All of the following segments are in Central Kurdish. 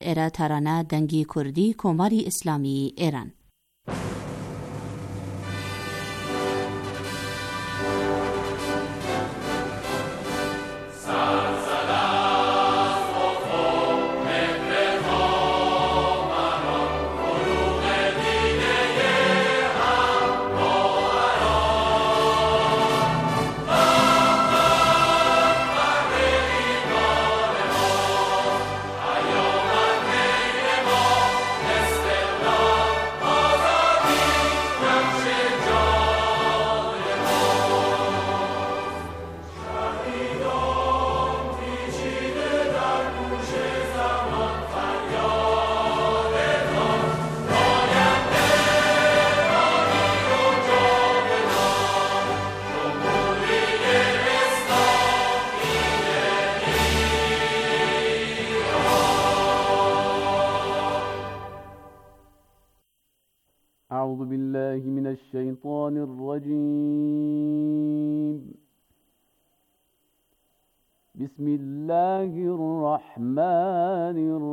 ئێرە تارانە دەنگی کوردی کۆماری ئیسلامی ئێران. أعوذ بالله من الشيطان الرجيم. بسم الله الرحمن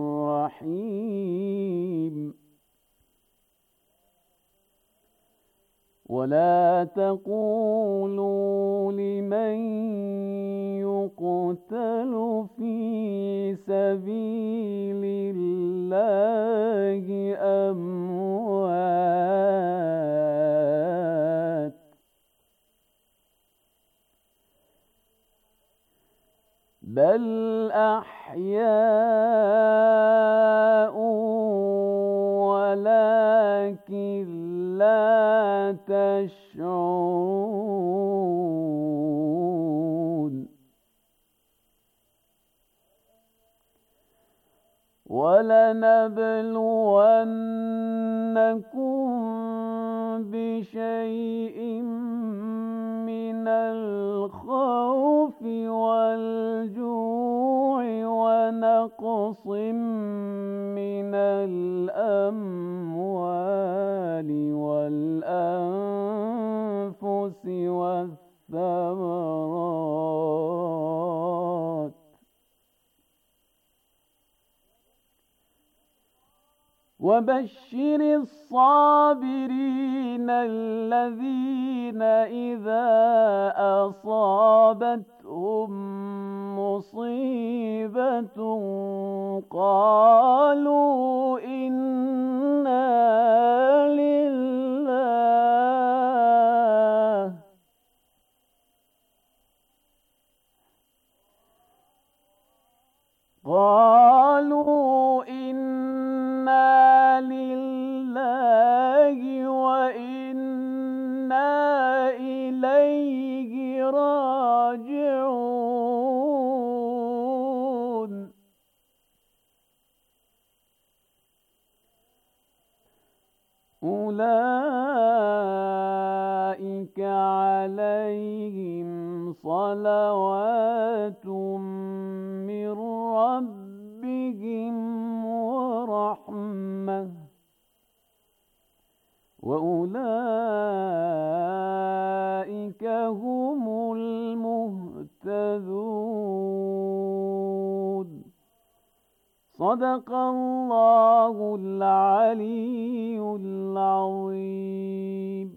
الرحيم. ولا تقولوا لمن يقتل في سبيل الله أموات بل أحياء ولكن لا تشعرون. ولنبلونكم بشيء من الخوف والجوع ونقص من الأموال والأنفس والثمرات وبشر الصابرين الذين إذا أصابتهم مصيبة قالوا إنا لله وإنا إليه راجعون. أولئك عليهم صلوات من ربهم ورحمة وأولئك هم المهتدون. صدق الله العلي العظيم.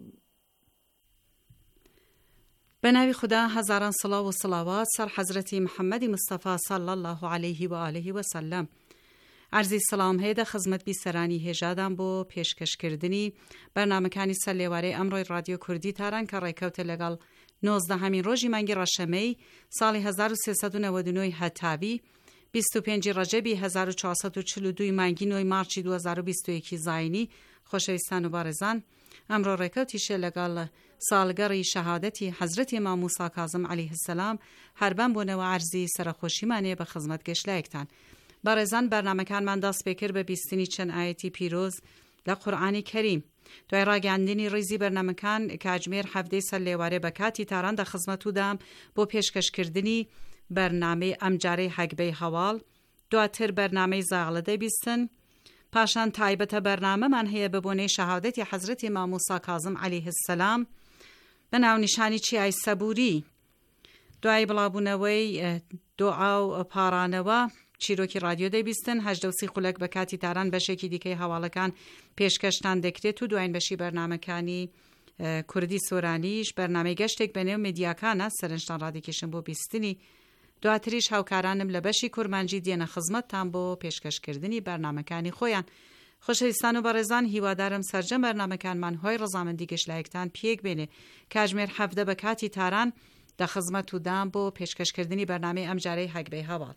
به نام خدا هزاران صلوات و صلوات سر حضرت محمد مصطفی صلی الله علیه و آله و سلم. عرضی سلام هیده خدمت بیسرانی هجادم بو پیشکش کردنی برنامه‌کانی سلیواره امروی رادیو کردی تارن که ریکوت لگل 19 همین روزی منگی رشمی سال 1399 هتاوی 25 رجبی 1442 منگی 9 مارچ 2021 زاینی خوشویستان و بارزان امرو ریکوتیش لگل سالگری شهادتی حضرت امام موسی کاظم علیه السلام هر بن بونه و عرضی سرخوشی منی به خدمت گشلایکتان. بارزان برنامه کن من دست بکر به بیستنی چند آیتی پیروز لقرآن کریم. دوی را گندینی ریزی برنامه کن که اجمیر حفظه سلیواره بکاتی تاران دا خدمتو دام بو پیشکش کردنی برنامه امجاره حقبه حوال. دواتر برنامه زاغلده بیستن. پاشان تایبت برنامه من هی ببونه شهادت حضرت امام موسی کاظم علیه السلام بناو نشانی چی ای صبوری. دوای بلابونوی دعا و پارانوا چیرۆکی رادیۆ دەبیستن 8 خولەک بە کاتی تاران بەشێکی دیکەی هەواڵەکان پێشکەشتان دەکرێت و دوایین بەشی بەرنامەکانی کوردی سۆرانیش بەرنامەی گەشتێک بەنێو میدیاکانە سەرنجتان ڕادیکێشن بۆ بیستنی دواتریش هاوکارانم لە بەشی کورمانجی دێنە خزمەتتان بۆ پێشکەشکردنی بەرنامەکانی خۆیان. خۆشەویستان و بەڕێزان، هیوادارم سەرجەم بەرنامەکانمان هۆی ڕەزامەندی گەشتلایەکتان پێک بێنێ. کاتژمێر 17 بە کاتی تاران دە خزمەت و دام بۆ پێشکەشکردنی بەرنامەی ئەم جارەی هەگبەی هەواڵ.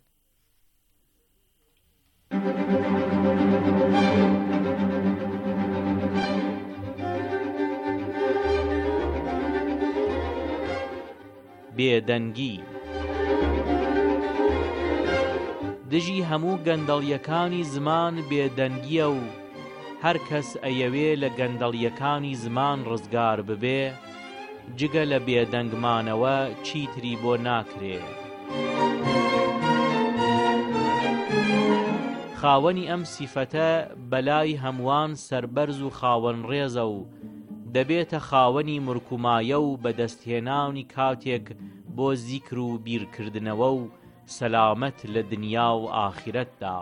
بێدەنگی دژی هەموو گەندەڵیەکانی زمان بێدەنگیە و هەر کەس ئەیەوێ لە گەندەڵیەکانی زمان ڕزگار ببێ جگە لە بێدەنگمانەوە چیتری بۆ ناکرێ. خاوەنی ئەم سیفەتە بەلای هەمووان سەربەرز و خاوەن ڕێزە و دەبێتە خاوەنی مرکومایە و بەدەستهێنانی کاتێک بۆ زیکر و بیرکردنەوە و سەلامەت لە دنیا و ئاخرەتدا.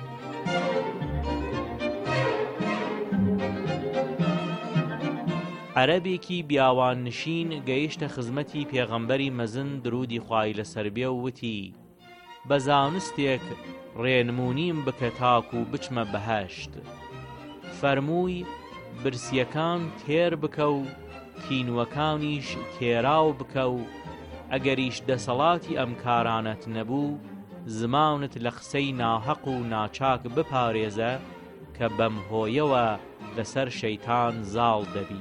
عەرەبێکی بیاوان نشین گەیشتە خزمەتی پێغەمبەری مەزن درودی خوای لەسەر بێ و وتی: بە زانستێک ڕێنمونیم بکە تاک و بچمە بەهەشت. فەرمووی: برسیەکان تێر بکە و تینوەکانیش تێراو بکە و ئەگەریش دەسەڵاتی ئەم کارانەت نەبوو زمانت لە قسەی ناحەق و ناچاک بپارێزە کە بەم هۆیەوە لەسەر شەیتان زاڵ دەبی.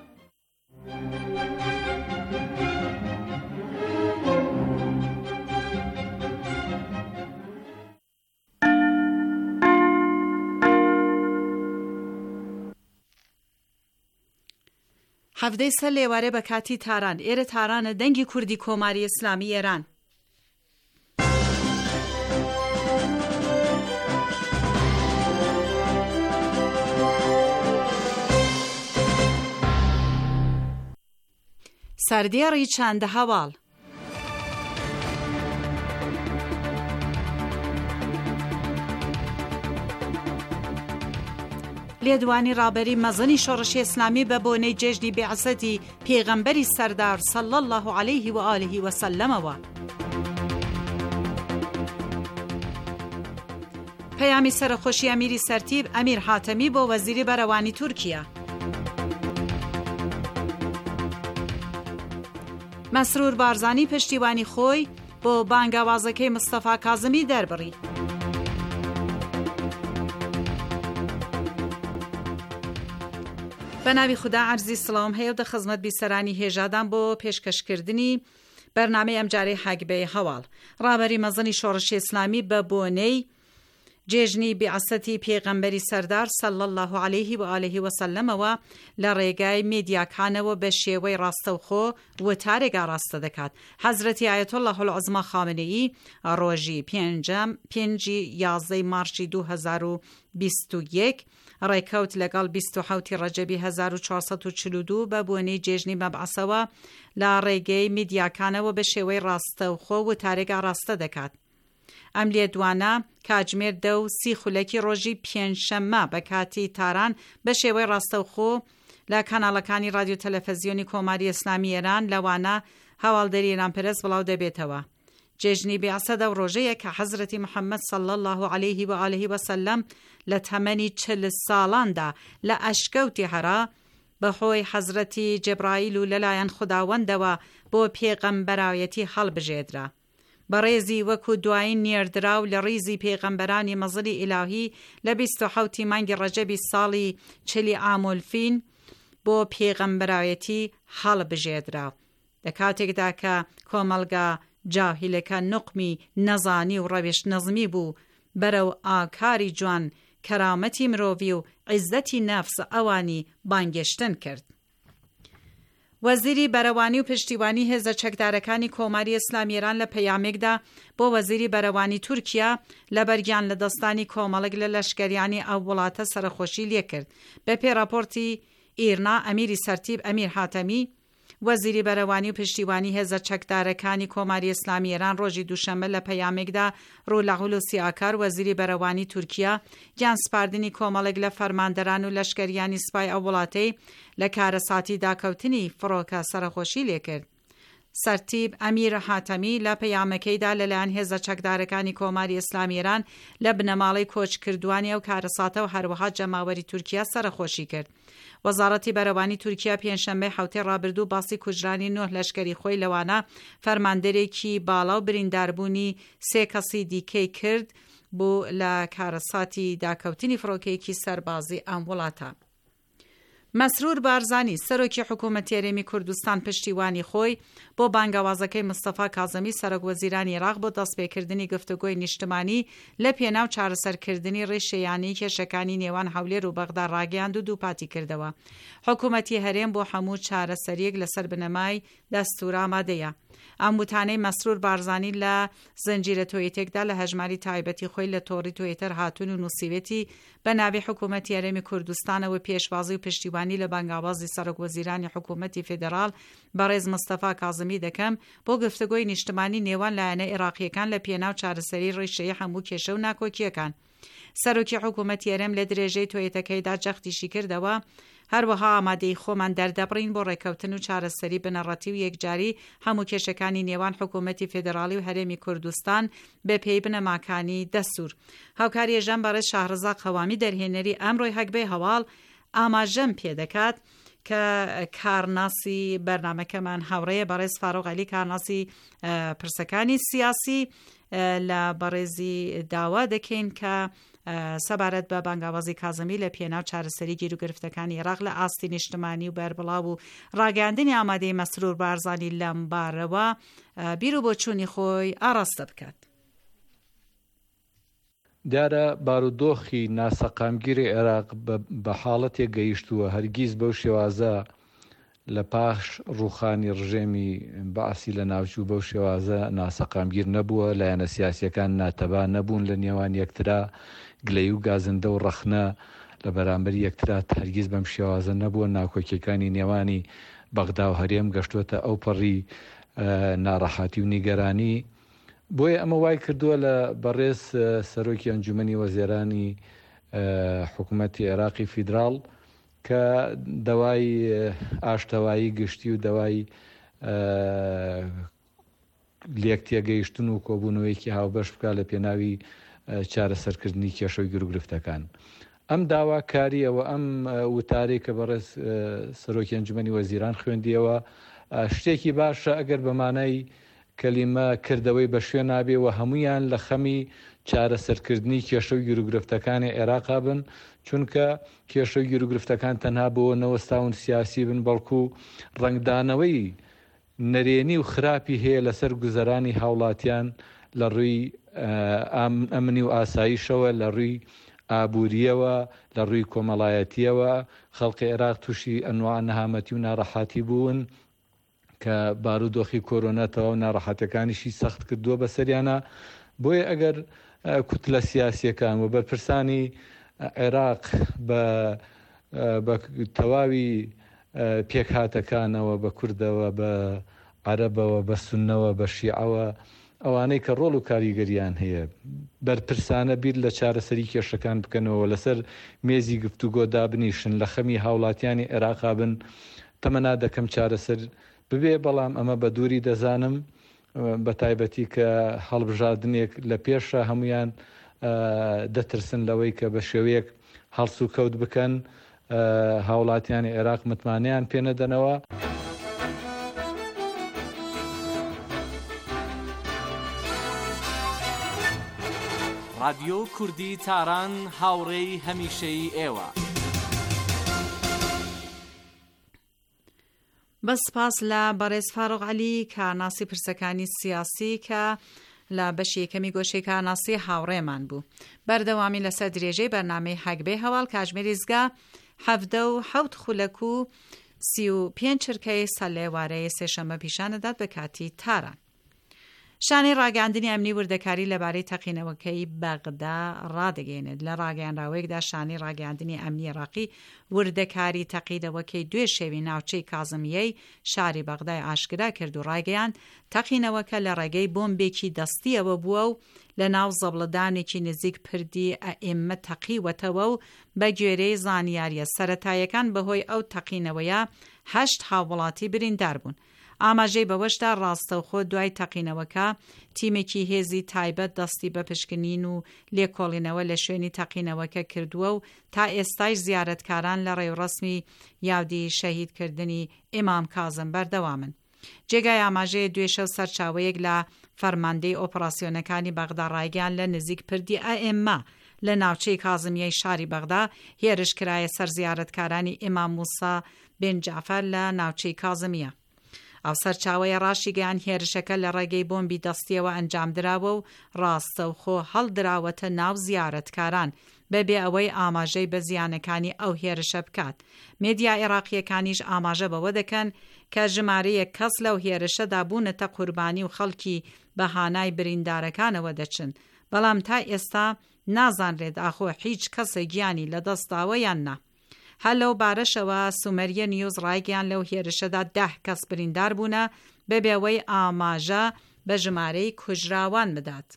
هەفتەی سەر لێوارێ بە کاتی تاران. ئێرە تارانە دەنگی کوردی کۆماری ئیسلامی ئێران. سەردێڕی چەندە هەواڵ. لێدوانی ڕابەری مەزنی شۆڕشی ئیسلامی بە بۆنەی جێژنی بێعەسەتی پێغەمبەری سەردار صلی الله علیه و آله و سلمەوە. پەیامی سەرخۆشی ئەمیری سەرتیب ئەمیر حاتەمی بۆ وەزیری بەرەوانی تورکیا. مەسرور بارزانی پشتیوانی خۆی بۆ بانگاوازەکەی مستەفا کازمی دەربڕی. بەناوی خوددا عەرزی سڵام هەیە و دە خزمەت بیسەرانی هێژادان بۆ پێشکەشکردنی بەرنامەی ئەم جارەی هەگبەی هەواڵ. ڕابەری مەزنی شۆڕشی ئیسلامی بە بۆنەی جێژنی بێعەسەتی پێغەمبەری سەردار صلی الله علیه و آله و سلمەوە لە ڕێگای میدیاکانەوە بە شێوەی ڕاستەوخۆ وتارێکا ڕاستە دەکات. حەزرەتی ئایەتۆڵڵاه العوزما خامنەیی ڕۆژی 5 مارچی 2021 ڕێکەوت لەگەڵ 27 ڕەجەبی 1442 بە بۆنەی جێژنی مەبعەسەوە لە ڕێگەی میدیاکانەوە بە شێوەی ڕاستەوخۆ وتارێکا ڕاستە دەکات. ئەم لێدوانە کاتژمێر 10:30 خولەکی ڕۆژی پێنجشەممە بە کاتی تاران بە شێوەی ڕاستەوخۆ لە کاناڵەکانی رادیۆ تەلەڤیزیۆنی کۆماری ئیسلامی ئێران لەوانە هەواڵدەری ئێرانپەرست بڵاو دەبێتەوە. جێژنی بێعەسەدە و ڕۆژەیە کە حەزرەتی محەممەد صلی الله علیه و آله و سلم لە تەمەنی 40 ساڵاندا لە ئەشکەوتی هەرا بەهۆی حەزرەتی جەبرائیل و لەلایەن خوداوەندەوە بۆ پێغەمبەرایەتی هەڵبژێدرا. بەڕێزی وەکو دوایین نێردراو لە ڕیزی پێغەمبەرانی مەزلی ئیلاهی لە 27 مانگی ڕەجەبی ساڵی 40 ئامۆلفین بۆ پێغەمبەرایەتی هەڵبژێدرا. لە کاتێکدا کە کۆمەلگا جاهیلەکە نوقمی نەزانی و ڕەوێش نەزمی بوو بەرەو ئاکاری جوان کەرامەتی مرۆڤی و عیزەتی نەفس ئەوانی بانگێشتن کرد. وەزیری بەرەوانی و پشتیوانی هێزە چەکدارەکانی کۆماری ئیسلامی ئێران لە پەیامێکدا بۆ وەزیری بەرەوانی تورکیا لە بەرگیان لە دەستانی کۆمەڵێک لە لەشکریانی ئەو وڵاتە سەرخۆشی لێ کرد. بە پێ راپۆرتی ئیرنا ئەمیری سەرتیب ئەمیر حاتەمی وەزیری بەرەوانی و پشتیوانی هێزە چەکدارەکانی کۆماری ئیسلامی ئێران ڕۆژی دووشەممە لە پەیامێکدا ڕۆلا هولوسی ئاکار وەزیری بەرەوانی تورکیا گیان سپاردنی کۆمەڵێک لە فەرماندەران و لەشکریانی سوپای ئەو وڵاتەی لە کارەساتی داکەوتنی فڕۆکە سەرخۆشی لێکرد. سەرتیب ئەمیر حاتەمی لە پەیامەکەیدا لەلایەن هێزە چەکدارەکانی کۆماری ئیسلامی ئێران لە بنەماڵەی کۆچکردوانی ئەو کارەساتە و هەروەها جەماوەری تورکیا سەرخۆشی کرد. وەزارەتی بەرەوانی تورکیا پێنجشەممەی حوتەی ڕابردوو باسی کوژرانی 9 لەشکری خۆی لەوانە فەرماندەرێکی باڵا و برینداربوونی 3 کەسی دیکەی کرد بۆ لە کارەساتی داکەوتنی فڕۆکەیەکی سەربازی ئەم وڵاتە. مەسرور بارزانی سەرۆکی حکوومەتی هەرێمی کوردستان پشتیوانی خۆی بۆ بانگەوازەکەی مستەفا کازمی سەرۆک وەزیرانی عێراق بۆ دەستپێکردنی گفتوگۆی نیشتمانی لە پێناو چارەسەرکردنی ڕێشەیانی کێشەکانی نێوان هەولێر و بەغدا ڕاگەیاند و دووپاتی کردەوە. حکوومەتی هەرێم بۆ هەموو چارەسەریەک لەسەر بنەمای دەستوور ئامادەیە. ئەم وتانەی مەسرور بارزانی لە زنجیرە تۆیتێکدا لە هەژماری تایبەتی خۆی لە تۆڕی تۆیتەر هاتوون و نووسیوێتی بە ناوی حکوومەتی هەرێمی کوردستانەوە پێشوازی و پشتیوانی لە بانگاوازی سەرۆک وەزیرانی حکوومەتی فێدراڵ بەڕێز مستەفا کازمی دەکەم بۆ گفتوگۆی نیشتمانی نێوان لایەنە عێراقیەکان لە پێناو چارەسەری ڕێشەیە هەموو کێشە و ناکۆکیەکان. سەرۆکی حکوومەتی هەرێم لە درێژەی تۆیتەکەیدا جەختیشی کردەوە هەروەها ئامادەی خۆمان دەردەبڕین بۆ ڕێکەوتن و چارەسەری بنەڕەتی و یەکجاری هەموو کێشەکانی نێوان حکوومەتی فێدراڵی و هەرێمی کوردستان بە پێی بنەماکانی دەستوور. هاوکاری ێژەم بەڕێز شاهڕەزا قەوامی دەرهێنەری ئەمڕۆی هەکبەی هەواڵ ئاماژەم پێدەکات کە کارناسی بەرنامەکەمان هاوڕێیە بەڕێز فاروق عەلی کارناسی پرسەکانی سیاسی لە بەڕێزی داوا دەکەین کە سەبارەت بە بانگاوازی کازمی لە پێناو چارەسەری گیر و گرفتەکانی عێراق لە ئاستی نیشتمانی و بەربڵاو و ڕاگەاندنی ئامادەی مەسرور بارزانی لەم بارەوە بیر و بۆچوونی خۆی ئاڕاستە بکات. دیارە بارودۆخی ناسەقامگیری عێراق بە حاڵەتێک گەیشتووە هەرگیز بەو شێوازە لە پاش ڕووخانی ڕژێمی بەعسی لە ناوچوو بەو شێوازە ناسەقامگیر نەبووە، لایەنە سیاسیەکان ناتەبا نەبوون لە نێوان یەکترا، گلەی و گازندە و ڕەخنە لە بەرامبەر یەکترا هەرگیز بەم شێوازە نەبووە. ناکۆکیەکانی نێوانی بەغدا و هەرێم گەشتوتە ئەو پەڕی ناڕەحاتی و نیگەرانی. بۆیە ئەمە وای کردووە لە بەڕێز سەرۆکی ئەنجومەنی وەزیرانی حکوومەتی عێراقی فیدراڵ کە دەوای ئاشتەوایی گشتی و دەوای لێکتێگەیشتن و کۆبوونەوەیکی هاوبەش بکات لە پێناوی چارەسەرکردنی کێشەی گرفتەکان. ئەم داواکاریەوە ئەم وتارەی کە بەڕێز سەرۆکی ئەنجومەنی وەزیران خوێندیەوە شتێکی باشە ئەگەر بەمانای کەلیمە کردەوەی بە شوێن نابێ و هەمویان لە خەمی چارەسەرکردنی کێشە و گیرروگرفتەکانی عێراقا بن، چونکە کێشە و گیرروگرفتەکان تەنها بۆ نەوەستاون سیاسی بن بەڵکو ڕنگدانەوەی نەرێنی و خراپی هەیە لەسەر گوزەرانی هاوڵاتیان لە ڕووی ئەمنی و ئاساییشەوە، لە ڕووی ئابووریەوە، لە ڕووی کۆمەڵایەتیەوە. خەڵقی عێراق تووشی ئەنواع نەهامەتی و ناڕەحاتی بوون کە بارودۆخی کۆرۆنەتەوە و ناڕەحەتەکانیشی سەخت کردووە بەسەریانە. بۆیە ئەگەر کوتلە سیاسیەکان و بەرپرسانی عێراق بە تەواوی پێکهاتەکانەوە بە کوردەوە، بە عەرەبەوە، بە سوننەوە، بە شیعەوە، ئەوانەی کە ڕۆڵ و کاریگەریان هەیە بەرپرسانە بیر لە چارەسەری کێشەکان بکەنەوە، لەسەر مێزی گفتوگۆ دابنیشن، لە خەمی هاوڵاتیانی عێراقا بن. تەمەنا دەکەم چارەسەر ببێ، بەڵام ئەمە بە دووری دەزانم بە تایبەتی کە هەڵبژاردنێک لە پێشە هەمویان دەترسن لەوەی کە بە شێوەیەک هەڵس و کەوت بکەن، هاوڵاتیانی عێراق متمانەیان پێنەدەنەوە. رادیۆ کوردی تاران هاوڕێی هەمیشەی ئێوە. بەسپاس لە بەڕێز فاروق عەلی کارناسی پرسەکانی سیاسی کە لە بەشی یەکەمی گۆشەی کارناسی هاوڕێمان بوو. بەردەوامی لەسەر درێژەی بەرنامەی هەکبەی هەواڵ کاتژمێری زگا 77 خولەک و 35 چرکەی سەلێوارەی سێشەممە پیشانەدات بە کاتی تاران. شانەی ڕاگەاندنی ئەمنی وردەکاری لەبارەی تەقینەوەکەی بەغدا ڕادەگەێنێت. لە ڕاگەیاندراوەیەکدا شانەی ڕاگەاندنی ئەمنی عێراقی وردەکاری تەقینەوەکەی دوێ شێوی ناوچەی کازمیەی شاری بەغدای ئاشکرا کرد و ڕاگەیاند تەقینەوەکە لە ڕێگەی بۆمبێکی دەستیەوە بووە و لە ناو زەبڵدانێکی نزیک پردی ئەئیمە تەقیوەتەوە و بە گوێرەی زانیاریە سەرەتایەکان بەهۆی ئەو تەقینەوەیە 8 هاوڵاتی بریندار بوون. ئاماژەی بەوەشدا ڕاستەوخۆ دوای تەقینەوەکە تیمێکی هێزی تایبەت دەستی بە پشکنین و لێکۆڵینەوە لە شوێنی تەقینەوەکە کردووە و تا ئێستاش زیارەتکاران لە ڕێوڕسمی یادی شەهیدکردنی ئیمام کازم بەردەوامن. جێگای ئاماژەیە دوێشە و سەرچاوەیەک لە فەرماندەی ئۆپراسیۆنەکانی بەغدا ڕایگەیان لە نزیک پردی ئەئیمە لە ناوچەی کازمیەی شاری بەغدا هێرش کرایە سەر زیارەتکارانی ئیمام موسا بن جعفەر لە ناوچەی کازمیە. ئەو سەرچاوەیە ڕاشی گەیان هێرشەکە لە ڕێگەی بۆمبی دەستیەوە ئەنجام دراوە و ڕاستەوخۆ هەڵدراوەتە ناو زیارەتکاران بەبێ ئەوەی ئاماژەی بە زیانەکانی ئەو هێرشە بکات. مێدیا عێراقیەکانیش ئاماژە بەوە دەکەن کە ژمارەیە کەس لەو هێرشەدا بوونەتە قوربانی و خەڵکی بەهانای بریندارەکانەوە دەچن، بەڵام تا ئێستا نازانرێت ئاخۆ هیچ کەسە گیانی لە دەستاوە یان نا. هەر لەو بارەشەوە سومەریە نیوز ڕایگەیان لەو هێرشەدا 10 کەس بریندار بوونە بەبێەوەی ئاماژە بە ژمارەی کوژراوان بدات.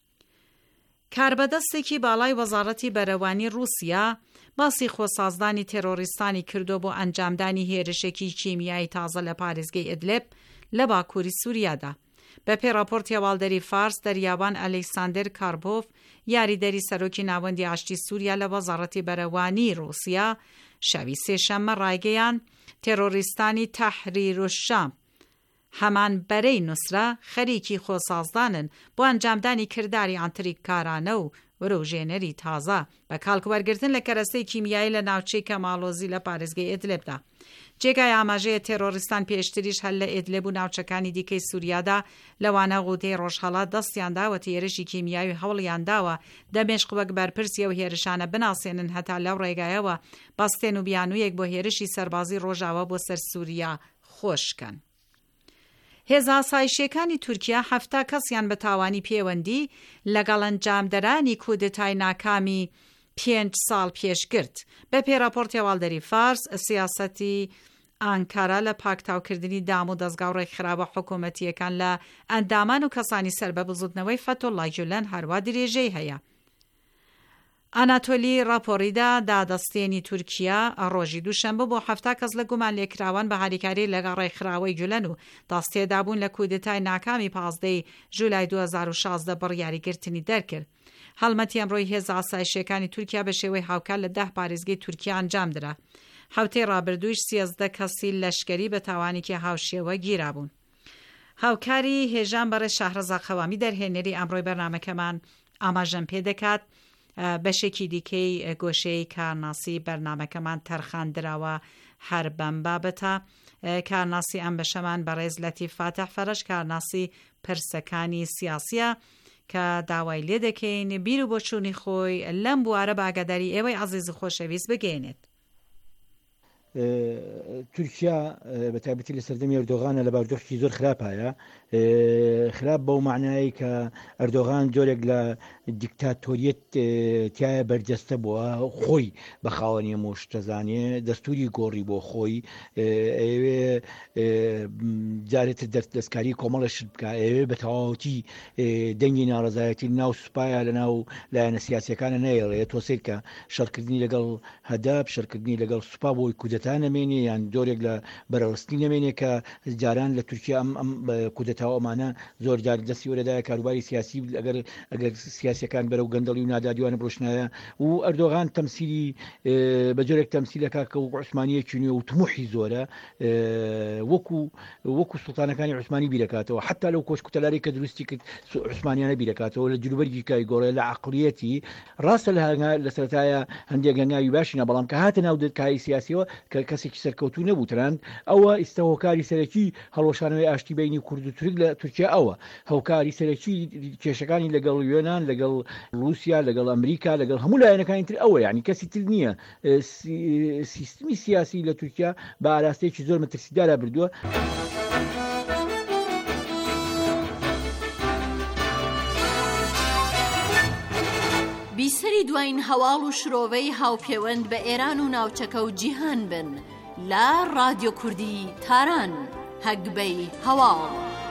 کاربەدەستێکی باڵای وەزارەتی بەرەوانی رووسیا باسی خۆسازدانی تێرۆریستانی کردو بۆ ئەنجامدانی هێرشێکی کیمیایی تازە لە پارێزگەی ئیدلیب لە باکووری سووریادا. بە پێی راپۆرتی هەواڵدەری فارس دەریاوان ئەلێکساندەر کارپۆف یاریدەری سەرۆکی ناوەندی ئاشتی سووریا لە وەزارەتی بەرەوانی رووسیا شەوی سێشەممە ڕایگەیان تێرۆریستانی تەحریر الشام هەمان بەرەی نووسرا خەریکی خۆسازدانن بۆ ئەنجامدانی کردداری ئانتریککارانە و وەرەوژێنەری تازە بە کاڵکوەرگرتن لە کەرەستەی کیمیایی لە ناوچەی کەماڵۆزی لە پارێزگای ئیدلیبدا. جێگای ئاماژەیە تێرۆریستان پێشتریش هەر لە ئیدلیب و ناوچەکانی دیکەی سووریادا لەوانە غوتەی ڕۆژهەڵات دەستیانداوە هێرشی کیمیاوی هەوڵیانداوە دەمێشق وەک بەرپرسیە و هێرشانە بناسێنن هەتا لەو ڕێگایەوە بەستێن و بیانوویەک بۆ هێرشی سەربازی ڕۆژاوە بۆ سەر سووریا خۆشکەن. هێزە ئاسایشیەکانی تورکیا 7 کەسیان بە تاوانی پەیوەندی لەگەڵ ئەنجامدەرانی کودتای ناکامی 5 ساڵ پێشگرت. بە پێی راپۆرتی هەواڵدەری فارس سیاسەتی ئانکارا لە پاکتاوکردنی دام و دەستگا و ڕێکخراوە حکوومەتیەکان لە ئەندامان و کەسانی سەر بە بزوتنەوەی فەتۆڵای گولەن هەروە درێژەی هەیە. ئاناتۆلی راپۆریدا دادەستێنی تورکیا ڕۆژی دووشەمبە بۆ 7 کەس لە گومان لێکراوان بە هاریکاری لەگەڵ ڕێکخراوەی گولەن و دەستێدابوون لە کودتای ناکامی 15 ژولای 2016 بڕیاریگرتنی دەرکرد. هەڵمەتی ئەمڕۆی هێزە ئاسایشیەکانی تورکیا بە شێوەی هاوکار لە 10 پارێزگای تورکیا ئەنجام درا. هەفتەی ڕابردوویش 13 کەسی لەشکری بە تاوانێکی هاوشێوە گیرابوون. هاوکاری هێژان بەڕێز شاهرەزا خەوامی دەرهێنەری ئەمڕۆی بەرنامەکەمان ئاماژەم پێ دەکات بەشێکی دیکەی گۆشەی کارناسی بەرنامەکەمان تەرخاندراوە هەر بەم بابەتە. کارناسی ئەم بەشەمان بەڕێز لەتیف فاتح فەرەش کارناسی پرسەکانی سیاسیە کە داوای لێ دەکەین بیر و بۆچوونی خۆی لەم بوارە باگەداری ئێوەی عەزیز و خۆشەویست بگەێنێت. تورکیا بە تایبەتی لە سەردەمی ئەردۆغانە لە باردۆخی زۆر خراپایە، خراپ بەو معنایی کە ئەردۆغان جۆرێک لە دیکتاتۆریەت تایە بەرجەستە بووە، خۆی بە خاوەنی مۆشتەزانێ دەستوری گۆڕی بۆ خۆی، ئەوێ جارێتە دەستکاری کۆمەڵەش بکە، ئەوێ بە تەواوەتی دەنگی ناڕەزایەتی ناو سوپایە لە ناو لایەنە سیاسیەکانە نەیەڵێ تۆسێت کە شەڕکردنی لەگەڵ هەداپ شەڕکردنی لەگەڵ سوپا بۆی کودەتا نەمێنێ یان جۆرێک لە بەرەڕستی نەمێنێ کە جاران لە تورکیا ئەم کودەتاوە ئەمانە زۆر جار دەستی وەرەدایە کاروباری سیاسی ئەگەر سیاسیەکان بەرەو گەندەڵی و نادادیوانە بڕۆشنایە و ئەردۆغان تەمسیلی بە جۆرێک تەمسیلەکە کە عوسمانیەکی نوێ و تموحی زۆرە وەکو سوڵتانەکانی عوسمانی بیرەکاتەوە، حتا لەو کۆشکوتەلاری کە دروستی کرد عوسمانیانە بیرەکاتەوە لە جلوبەرگی کای گۆڕێ لە عەقڵیەتی ڕاستە لە سەرەتایە هەندێک هەنگاوی باشینە، بەڵام کە هاتە ناو کای سیاسیەوە کە کەسێکی سەرکەوتوو نەبوو تەنانەت ئەوە ئێستا هۆکاری سەرەکی هەڵۆشانەوەی ئاشتی بینی کورد و تورک لە تورکیا ئەوە هەوکاری سەرەکی کێشەکانی لەگەڵ یۆنان لەگەڵ رووسیا لەگەڵ ئەمریکا لەگەڵ هەموو لایەنەکانی تر ئەوە، یعنی کەسی تر نییە. سیستمی سیاسی لە تورکیا بە ئاراستەیەکی زۆر مەترسیدارە بردووە. بیسەری دوایین هەواڵ و شرۆڤەی هاوپەیوەند بە ئێران و ناوچەکە و جیهان بن لە رادیۆ کوردی تاران هەگبەی هەواڵ.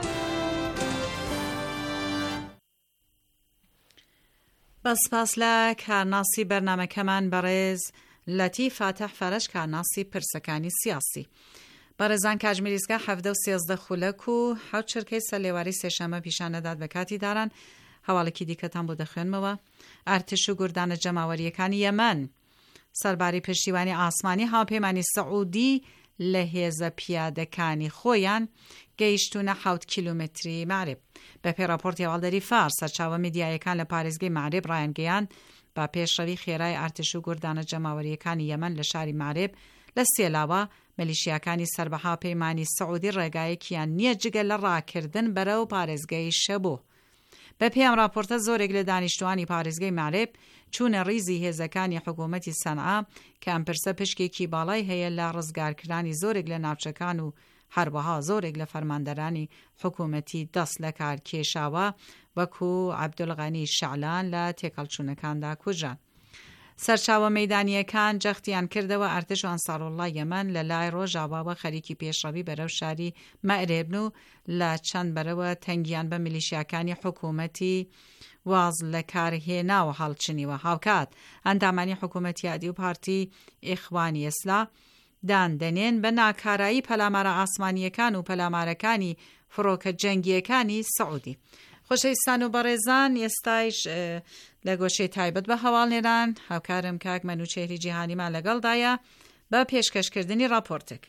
بەسپاس لە کارناسی بەرنامەکەمان بەڕێز لەتی فاتح فەرەش کارناسی پرسەکانی سیاسی. بەڕێزان کاتژمێریزگا 17 خولەک و حەوت چرکەی سەرلێواری سێشەممە پیشانەدات بە کاتی داران. هەواڵێکی دیکەتان بۆ دەخوێنمەوە. ئارتش و گوردانە جەماوەریەکانی یەمەن سەرباری پشتیوانی ئاسمانی هاوپەیمانی سەعودی لە هێزە پیادەکانی خۆیان گەیشتونە 7 کیلومتری مەعرب. بەپێی راپۆرتی هەواڵدەری فارس سەرچاوە میدیایەکان لە پارێزگای مەعرب ڕایانگەیاند با پێشڕەوی خێرای ئارتش و گوردانە جەماوەریەکانی یەمەن لە شاری مەعرب لە سێلاوە مەلیشیاکانی سەربە هاوپەیمانی سەعودی ڕێگایەکیان نییە جگە لە ڕاکردن بەرەو پارێزگای شەبۆ. بەپێی ئەم راپۆرتە زۆرێک لە دانیشتوانی پارێزگای مەعرب چوونە ڕیزی هێزەکانی حکوومەتی سەنعا کە ئەم پرسە پشکێکی باڵای هەیە لە ڕزگارکردنی زۆرێک لە ناوچەکان و هەروەها زۆرێک لە فەرماندەرانی حکوومەتی دەست لە کار کێشاوە وەکو عەبدولغەنی شەعلان لە تێکەڵچوونەکاندا کوژران. سەرچاوە مەیدانیەکان جەختیان کردەوە ئارتش و ئەنساڕوڵڵا یەمەن لە لای ڕۆژاواوە خەریکی پێشڕەوی بەرەو شاری مەعرێبن و لە چەند بەرەوە تەنگیان بە میلیشیاکانی حکوومەتی واز لە کارهێناوە هەڵچنیوە. هاوکات ئەندامانی حکوومەتی عادی و پارتی ئیخوانی ئیسلا داندەنێن بە ناکارایی پەلامارە ئاسمانیەکان و پەلامارەکانی فڕۆکە جەنگیەکانی سەعودی. خۆشەویستان و بەڕێزان ئێستایش لە گۆشەی تایبەت بە هەواڵنێران هاوکارم کاک مەنوچێری جیهانیمان لەگەڵدایە بە پێشکەشکردنی راپۆرتێک.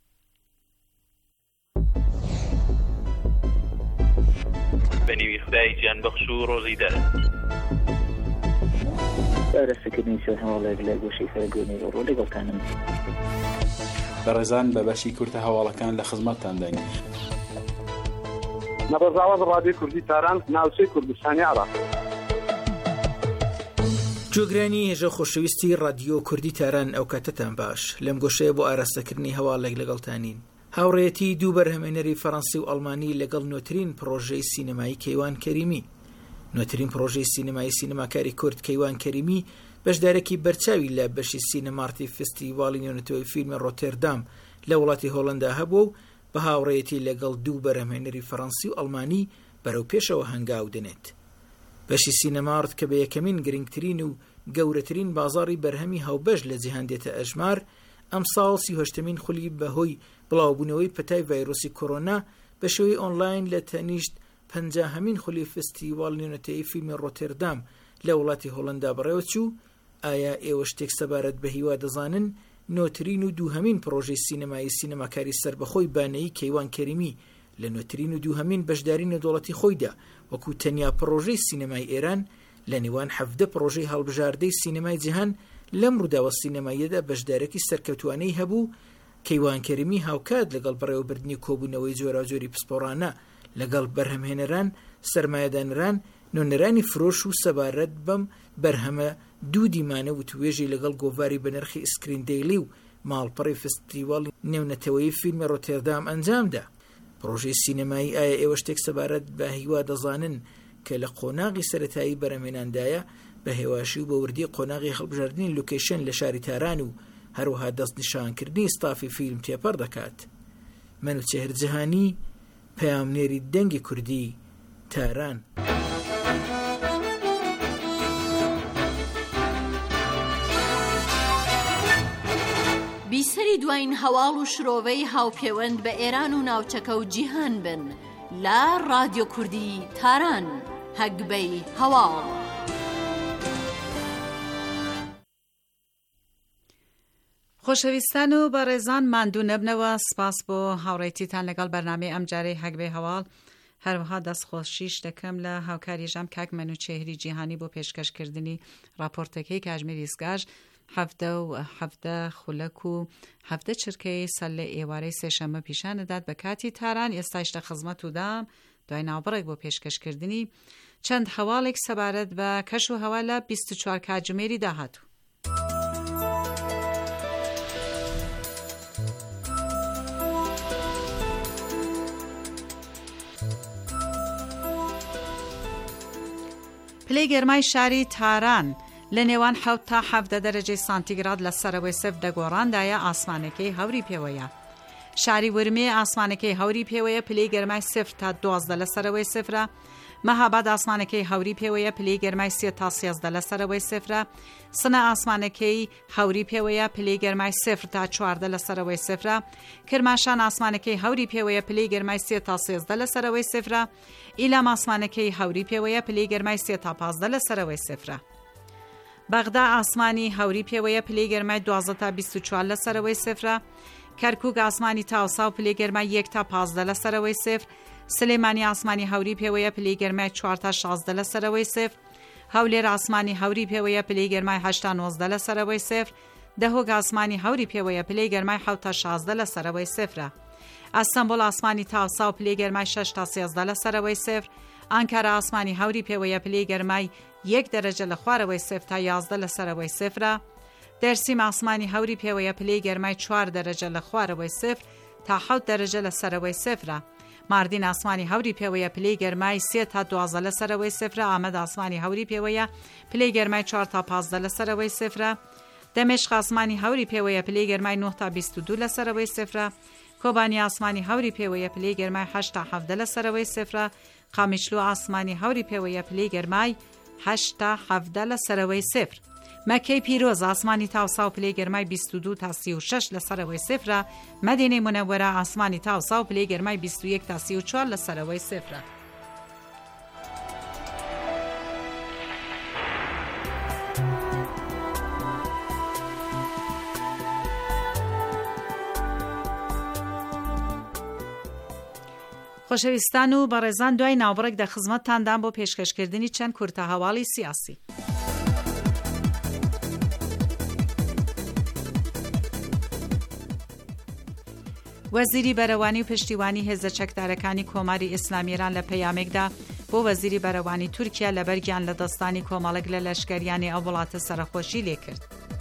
بەنیوی خدای گیان بەخش و ڕۆزی دەر بەرەسەکردنی سێ هەواڵێک لە گۆشەی فەرگۆنی ڕۆ لەگەڵتانم. بەڕێزان بە بەشی کورتە هەواڵەکان لە خزمەتتان دەین. نەڕۆژاوە ڕادیۆ کوردی تاران ناوچەی کوردستانی عێراق. جۆگرانی هێژە خۆشەویستی رادیۆ کوردی تاران ئەو کاتتان باش لەم گۆشەیە بۆ ئاراستەکردنی هەواڵێک لەگەڵتانین. هاوڕێتی دوو بەرهەمێنەری فەڕەنسی و ئەڵمانی لەگەڵ نوێترین پرۆژەی سینەمایی کەیوان کەریمی. نوێترین پرۆژەی سینەمایی سینەماکاری کورد کەیوان کەریمی بەشدارێکی بەرچاوی لە بەشی سینەمارتی فستیڤاڵی نوێنەتەوەی فیلمی ڕۆتێردام لە وڵاتی هۆڵەندا هەبوو و بە هاوڕێتی لەگەڵ دوو بەرهەمێنەری فەڕەنسی و ئەڵمانی بەرەو پێشەوە هەنگاو دەنێت. بەشی سینەمارت کە بە یەکەمین گرنگترین و گەورەترین بازاڕی بەرهەمی هاوبەش لە جیهان دێتە ئەژمار، ئەم ساڵ 38مین خولی بەهۆی بڵاوبوونەوەی پەتای ڤایرۆسی کۆرۆنا بە شێوەی ئۆنلاین لە تەنیشت 50مین خولی فستیڤاڵ نوێنەتەوەی فیلمی ڕۆتێردام لە وڵاتی هۆڵەندا بەڕێوە چوو. ئایا ئێوە شتێک سەبارەت بە هیوا دەزانن؟ نۆترین و دووهەمین پرۆژەی سینەمایی سینەماکاری سربەخۆی بانەیی کەیوان کەریمی لە نۆترین و دووهەمین بەشداری نێودوڵەتی خۆیدا وەکو تەنیا پرۆژەی سینەمای ئێران لە نێوان 17 پرۆژەی هەڵبژاردەی سینەمای جیهان لەم ڕووداوە سینەماییەدا بەشدارێکی سەرکەوتوانەی هەبوو. کەیوان کەریمی هاوکات لەگەڵ بەڕێوەبردنی کۆبوونەوەی جۆراوجۆری پسپۆڕانە لەگەڵ بەرهەمهێنەران، سەرمایەدانەران، نۆنەرانی فرۆش و سەبارەت بەم بەرهەمە دوو دیمانە وتوێژی لەگەڵ گۆڤاری بە نرخی ئسکرین دەیلی و ماڵپەڕی فستیڤاڵی نێونەتەوەی فیلمی ڕۆتێردام ئەنجامدا. پرۆژەی سینەمایی ئایا ئێوە شتێک سەبارەت بە هیوا دەزانن کە لە قۆناغی سەرەتایی بەرهەمێناندایە بە هێواشی و بە وردی قۆناغی هەڵبژاردنی لوکیشن لە شاری تاران و هەروەها دەست نیشانکردنی ستافی فیلم تێپەڕ دەکات. مەنوچێر جیهانی، پەیامنێری دەنگی کوردی تاران. بیسەری دوایین هەواڵ و شرۆڤەی هاوپەیوەند بە ئێران و ناوچەکە و جیهان بن لە رادیۆ کوردی تاران هەگبەی هەواڵ. خۆشەویستان و بەڕێزان ماندوو نەبنەوە، سپاس بۆ هاوڕێتیتان لەگەڵ بەرنامەی ئەم جارەی هەگبەی هەواڵ. هەروەها دەستخۆشیش دەکەم لە هاوکاری ژەم کاک مەنوچێری جیهانی بۆ پێشکەشکردنی راپۆرتەکەی کاتژمێری ئیسگاژ 17 خولەک و 17 چرکەی سەر لە ئێوارەی سێشەممە پیشانەدات بە کاتی تاران. ئێستایش لە خزمەت و دام دوای ناوبڕێک بۆ پێشکەشکردنی چەند هەواڵێک سەبارەت بە کەش و هەوا لە 24 کاتژمێری داهاتوو. پلەی گەرمای شاری تاران لە نێوان 7 تا 17 دەرەجەی سانتیگراد لە سەرەوەی سێف دەگۆڕاندایە ئاسمانەکەی هەوری پێوەیە. شاری ورمێ ئاسمانەکەی هەوری پێوەیە پلەی گەرمای 0 تا 12 لە سەرەوەی سفرە. مەهاباد ئاسمانەکەی هەوری پێوەیە پلەی گەرمای 3 تا 13 لە سەرەوەی سفرە. سنە ئاسمانەکەی هەوری پێوەیە پلەی گەرمای 0 تا 14 لە سەرەوەی سفرە. کرماشان ئاسمانەکەی هەوری پێوەیە پلەی گەرمای 3 تا 13 لە سەرەوەی سفرە. ئیلام ئاسمانەکەی هەوری پێوەیە پلەی گەرمای 3 تا 15 لە سەرەوەی سفرە. بەغدا ئاسمانی هەوری پێوەیە پلەی گەرمای 12 تا 24 لە سەرەوەی سفرە. کەرکووک ئاسمانی تاوسا و پلەی گەرمای 1 تا 15 لە سەرەوەی سفر. سلێمانی ئاسمانی هەوری پێوەیە پلەی گەرمای 4 تا 16 لە سەرەوەی سفر. هەولێر ئاسمانی هەوری پێوەیە پلەی گەرمای 8 تا 19 لە سەرەوەی سفر. دەهۆک ئاسمانی هەوری پێوەیە پلەی گەرمای 7 تا 16 لە سەرەوەی سفرە. ئەستەمبول ئاسمانی تاوسا و پلەی گەرمای 6 تا 13 لە سەرەوەی سفر. ئەنکارا ئاسمانی هەوری پێوەیە پلەی گەرمای 1 دەرەجە لە خوارەوەی سفر تا 11 لە سەرەوەی سفرە. دەرسیم ئاسمانی هەوری پێوەیە پلەی گەرمای 4 دەرەجە لە خوارەوەی سفر تا 7 دەرەجە لە سەرەوەی سفرە. ماردین ئاسمانی هەوری پێوەیە پلەی گەرمای 3 تا 12 لە سەرەوەی سفرە. ئامەد ئاسمانی هەوری پێوەیە پلەی گەرمای 4 تا 15 لە سەرەوەی سفرە. دەمەشق ئاسمانی هەوری پێوەیە پلەی گەرمای 9 تا 22 لە سەرەوەی سفرە. کۆبانی ئاسمانی هەوری پێوەیە پلەی گەرمای 8 تا 17 لە سەرەوەی سفرە. قامیشلو ئاسمانی هەوری پێوەیە پلەی گەرمای 8 تا 17 لە سەرەوەی سفر. مەکەی پیرۆز ئاسمانی تاوسا و پلەی گەرمای 22 تا 36 لە سەرەوەی سفرە. مەدینەی مونەوەرە ئاسمانی تاوسا و پلەی گەرمای 21 تا 34 لە سەرەوەی سفرە. خۆشەویستان و بەڕێزان، دوای ناوبڕێک دە خزمەتتاندان بۆ پێشکەشکردنی چەند کورتە هەواڵی سیاسی. وەزیری بەرەوانی و پشتیوانی هێزە چەکدارەکانی کۆماری ئیسلامی ایران لە پەیامێکدا بۆ وەزیری بەرەوانی تورکیا لەبەرگیان لە دەستانی کۆمەڵێک لە لەشکریانی ئەو وڵاتە سەرخۆشی لێکرد.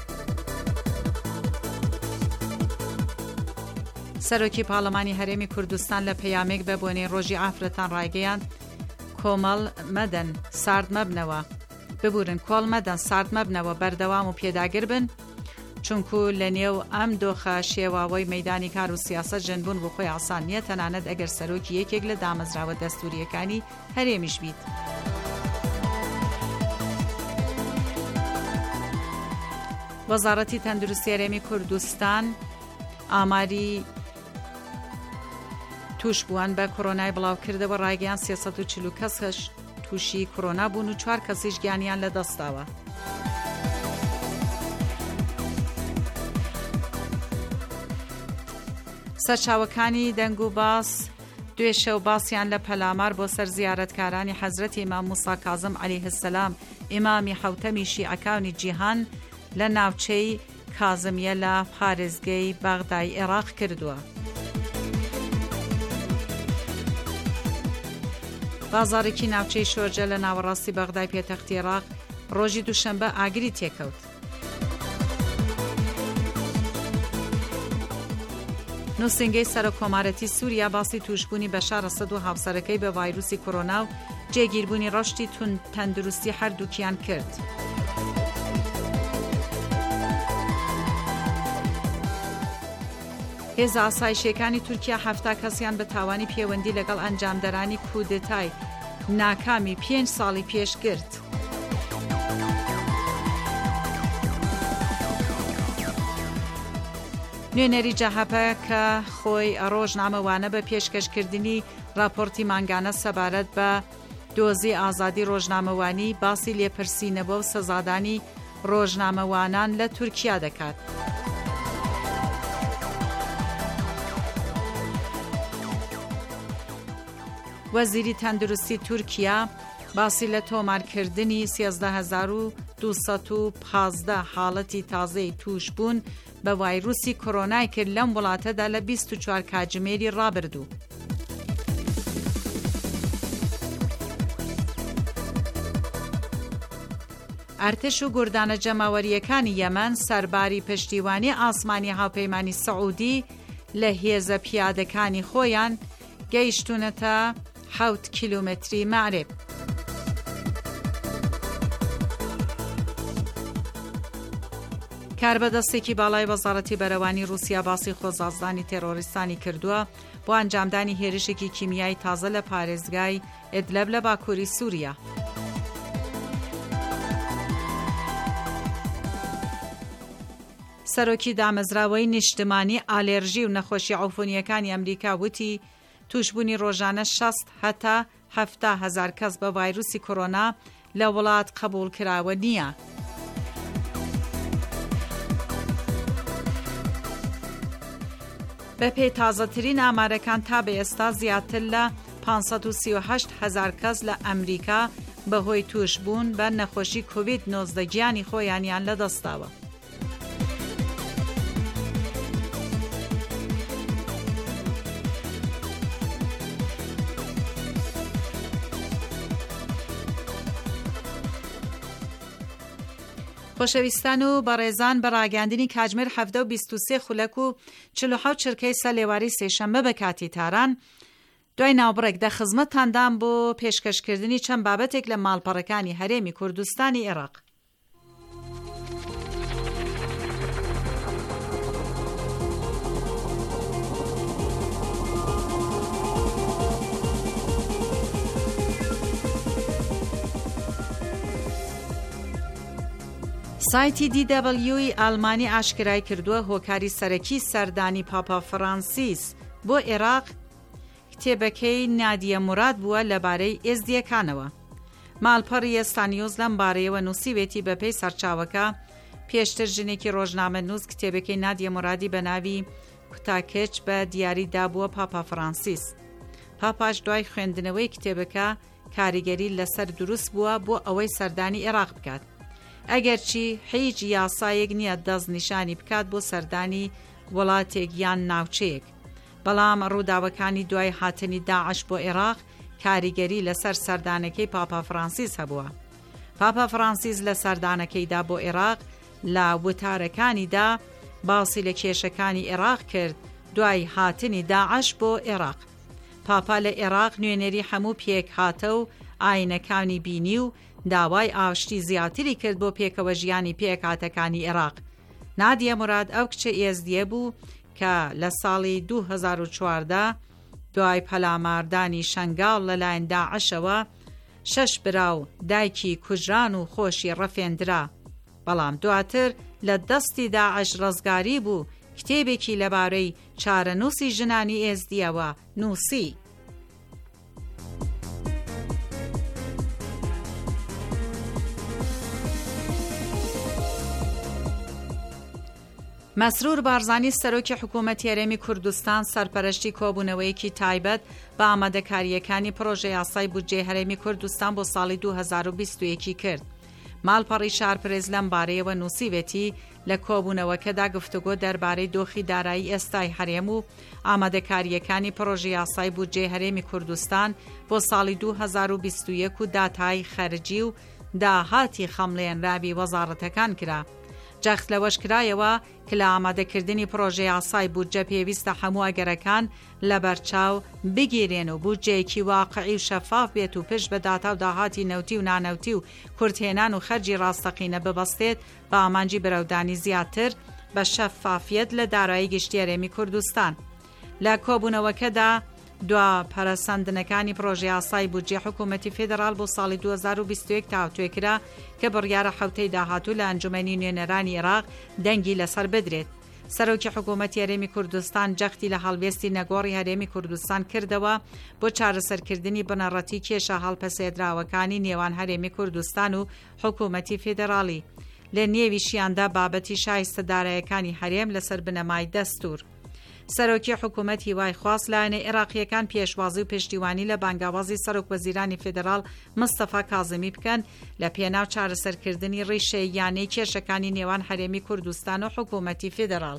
سەرۆکی پاڵەمانی هەرێمی کوردستان لە پەیامێک بە بۆنەی ڕۆژی ئافرەتان ڕایگەیاند کۆمەڵ مەدەن سارد مەبنەوە، ببورن کۆڵ مەدەن سارد مەبنەوە، بەردەوام و پێداگر بن، چونکو لە نێو ئەم دۆخە شێواوەی مەیدانی کار و سیاسەت ژنبوون بۆ خۆی ئاسان نییە، تەنانەت ئەگەر سەرۆکی یەکێک لە دامەزراوە دەستوریەکانی هەرێمیش بیت. وەزارەتی تەندروستی هەرێمی کوردستان ئاماری توش بووان بە کۆرۆنای بڵاوکردەوە ڕایگەیان 340 کەسش تووشی کۆرۆنا بوون و 4 کەسیش گیانیان لە دەستاوە. سەرچاوەکانی دەنگ و باس دوێ شەو باسییان لە پەلامار بۆ سەر زیارەتکارانی حەزرەتی ئیمام موسا کاظم عەلەیه السەلام ئیمامی حەوتەمی شیعەکانی جیهان لە ناوچەی کازمیە لە پارێزگەی بەغدای عێراق کردووە. بازارێکی ناوچەی شۆرجە لە ناوەڕاستی بەغدای پێتەختی عێراق ڕۆژی دووشەمبە ئاگری تێکەوت. نووسنگەی سەرۆکۆمارەتی سووریا باسی توشبوونی بەشار ئەسەد و هاوسەرەکەی بە ڤایرۆسی کۆرۆنا و جێگیربوونی ڕەشتی تەندروستی هەردووکیان کرد. هێزە ئاسایشیەکانی تورکیا 7 کەسیان بە تاوانی پەیوەندی لەگەڵ ئەنجامدەرانی کودێتای ناکامی 5 ساڵی پێش کرد. نوێنەری جەهەپە کە خۆی ڕۆژنامەوانە بە پێشکەشکردنی راپۆرتی مانگانە سەبارەت بە دۆزی ئازادی ڕۆژنامەوانی باسی لێپرسینەوە و سەزادانی ڕۆژنامەوانان لە تورکیا دەکات. وەزیری تەندروستی تورکیا باسی لە تۆمارکردنی 13215 حاڵەتی تازەی توش بوون بە ڤایرۆسی کۆرۆنای کرد لەم وڵاتەدا لە 24 کاتژمێری ڕابردوو. ئەرتش و گوردانە جەماوەریەکانی یەمەن سەرباری پشتیوانی ئاسمانی هاوپەیمانی سەعودی لە هێزە پیادەکانی خۆیان گەیشتونەتە 7 کیلومتری مەعرب. کاربەدەستێکی باڵای وەزارەتی بەرەوانی رووسیا باسی خۆزازدانی تێرۆریستانی کردووە بۆ ئەنجامدانی هێرشێکی کیمیایی تازە لە پارێزگای ئیدلب لە باکووری سووریا. سەرۆکی دامەزراوەی نیشتمانی ئالێرژی و نەخۆشی عفونیەکانی ئەمریکا وتی توشبوونی ڕۆژانە 60 هەتا 70,000 کەس بە ڤایرۆسی کۆرۆنا لە وڵات قبول کراوە نییە. بەپێی تازەترین ئامارەکان تا بە ئێستا زیاتر لە 538,000 کەس لە ئەمریکا بەهۆی توشبوون بە نەخۆشی کۆڤید-19 گیانی خۆیانیان لەدەستاوە. خۆشەویستان و بەڕێزان بە ڕاگەاندنی کاتژمێر 7:23 خولەک و 47 چرکەی سەلێواری سێشەممە بە کاتی تاران دوای ناوبڕێک دەخزمەتاندان بۆ پێشکەشکردنی چەند بابەتێک لە ماڵپەڕەکانی هەرێمی کوردستانی عێراق. سایتی DW ئالمانی ئاشکرای کردووە هۆکاری سەرەکی سەردانی پاپا فرانسیس بۆ عێراق کتێبەکەی نادیە موراد بووە لەبارەی ئێزدیەکانەوە. ماڵپەڕی ئێستانیۆز لەم بارەیەوە نووسیوێتی بەپێی سەرچاوەکە پێشتر ژنێکی ڕۆژنامە نووس کتێبەکەی نادیە مورادی بە ناوی کوتاکێچ بە دیاریدا بووە پاپا فرانسیس. پاپاش دوای خوێندنەوەی کتێبەکە کاریگەری لەسەر دروست بووە بۆ ئەوەی سەردانی عێراق بکات. ئەگەرچی هیچ یاسایەک نییە دەست نیشانی بکات بۆ سەردانی وڵاتێک یان ناوچەیەک، بەڵام ڕووداوەکانی دوای هاتنی داعش بۆ عێراق کاریگەری لەسەر سەردانەکەی پاپا فرانسیس هەبووە. پاپا فرانسیس لە سەردانەکەیدا بۆ عێراق لە وتارەکانیدا باسی لە کێشەکانی عێراق کرد دوای هاتنی داعش بۆ عێراق. پاپا لە عێراق نوێنەری هەموو پێک هاتە و ئاینەکانی بینی و داوای ئاشتی زیاتری کرد بۆ پێکەوە ژیانی پێکهاتەکانی عێراق. نادیە موراد ئەو کچە ئێزدیە بوو کە لە ساڵی 2014 دوای پەلاماردانی شەنگاڵ لەلایەن داعشەوە 6 براو دایکی کوژران و خۆشی ڕەفێندرا، بەڵام دواتر لە دەستی داعش ڕزگاری بوو کتێبێکی لەبارەی چارەنووسی ژنانی ئێزدیەوە نووسی. مەسرور بارزانی سەرۆکی حکوومەتی هەرێمی کوردستان سەرپەرشتی کۆبوونەوەیەکی تایبەت بە ئامادەکاریەکانی پرۆژەی یاسای بودجێ هەرێمی کوردستان بۆ ساڵی 2021 کرد. ماڵپەڕی شارپرێز لەم بارەیەوە نووسیوێتی لە کۆبوونەوەکەدا گفتوگۆ دەربارەی دۆخی دارایی ئێستای هەرێم و ئامادەکاریەکانی پرۆژەی یاسای بودجێ هەرێمی کوردستان بۆ ساڵی 2021 و داتای خەرجی و داهاتی خەمڵێنراوی وەزارەتەکان کرا. جەخت لەوەش کرایەوە کە لە ئامادەکردنی پرۆژەی یاسای بودجە پێویستە هەموو ئەگەرەکان لە بەرچاو بگیرێن و بودجەیەکی واقعی و شەفاف بێت و پشت بە داتا و داهاتی نەوتی و نانەوتی و کورتهێنان و خەرجی ڕاستەقینە ببەستێت بە ئامانجی بەرەودانی زیاتر بە شەفافیت لە دارایی گشتی هەرێمی کوردستان. لە کۆبوونەوەکەدا دوا پەرەسەندنەکانی پرۆژەی یاسای بودجێ حکوومەتی فێدراڵ بۆ ساڵی 2021 تاوتوێکرا کە بڕیارە حوتەی داهاتوو لە ئەنجومەنی نوێنەرانی عێراق دەنگی لەسەر بدرێت. سەرۆکی حکوومەتی هەرێمی کوردستان جەختی لە هەڵوێستی نەگۆڕی هەرێمی کوردستان کردەوە بۆ چارەسەرکردنی بنەڕەتی کێشە هەڵپەسێدراوەکانی نێوان هەرێمی کوردستان و حکوومەتی فێدراڵی. لە نێویشیاندا بابەتی شایستەدارایەکانی هەرێم لەسەر بنەمای دەستور. سەرۆکی حکوومەت هیوای خواست لایەنەی عێراقیەکان پێشوازی و پشتیوانی لە بانگاوازی سەرۆک وەزیرانی فێدراڵ مستەفا کازمی بکەن لە پێناو چارەسەرکردنی ڕیشەیەکیانەی کێشەکانی نێوان هەرێمی کوردستان و حکوومەتی فێدراڵ.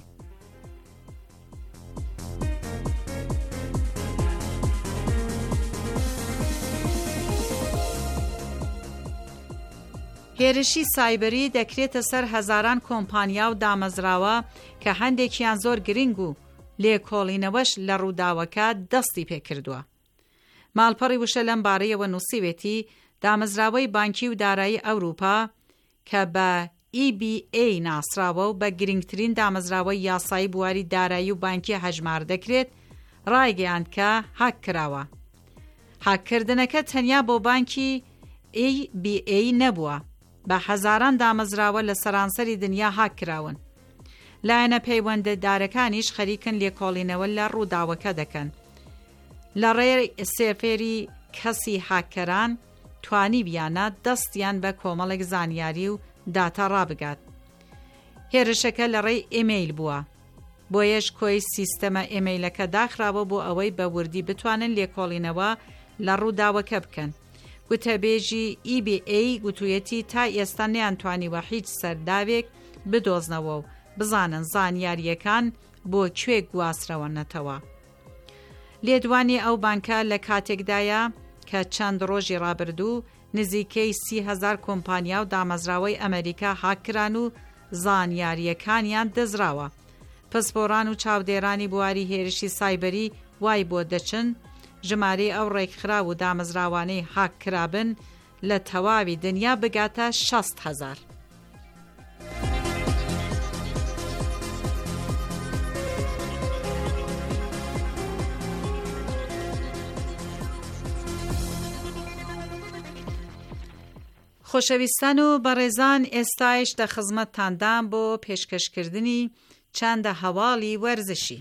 هێرشی سایبەری دەکرێتە سەر هەزاران کۆمپانیا و دامەزراوە کە هەندێکیان زۆر گرنگ و لێکۆڵینەوەش لە ڕووداوەکە دەستی پێکردووە. ماڵپەڕی وشە لەم بارەیەوە نووسیوێتی دامەزراوەی بانکی و دارایی ئەوروپا کە بە EBA ناسراوە و بە گرنگترین دامەزراوە یاسایی بواری دارایی و بانکی هەژمار دەکرێت ڕایگەیاند کە هاک کراوە. هاککردنەکە تەنیا بۆ بانکی EBA نەبووە، بە هەزاران دامەزراوە لە سەرانسەری دنیا هاک کراون. لایەنە پەیوەندەدارەکانیش خەریکن لێکۆڵینەوە لە ڕووداوەکە دەکەن. لە ڕێی سێفێری کەسی هاکەران توانی بیانە دەستیان بە کۆمەڵێک زانیاری و داتا ڕابگات. هێرشەکە لە ڕێی ئیمەیل بووە، بۆیەش کۆی سیستەمە ئیمەیلەکە داخراوە بۆ ئەوەی بە وردی بتوانن لێکۆڵینەوە لە ڕووداوەکە بکەن. گوتەبێژی EBA گوتوویەتی تا ئێستا نەیانتوانیوە هیچ سەرداوێک بدۆزنەوە و بزانن زانیاریەکان بۆ کوێ گواسرەوەنەتەوە. لێدوانی ئەو بانکە لە کاتێکدایە کە چەند ڕۆژی ڕابردوو نزیکەی 30,000 کۆمپانیا و دامەزراوەی ئەمریکا هاکران و زانیاریەکانیان دەزراوە. پسپۆران و چاودێرانی بواری هێرشی سایبەری وای بۆ دەچن ژمارەی ئەو ڕێکخرا و دامەزراوانەی هاکرابن لە تەواوی دنیا بگاتە 60,000. خۆشەویستان و بەڕێزان، ئێستایش دە خزمەتتاندام بۆ پێشکەشکردنی چەندە هەواڵی وەرزشی.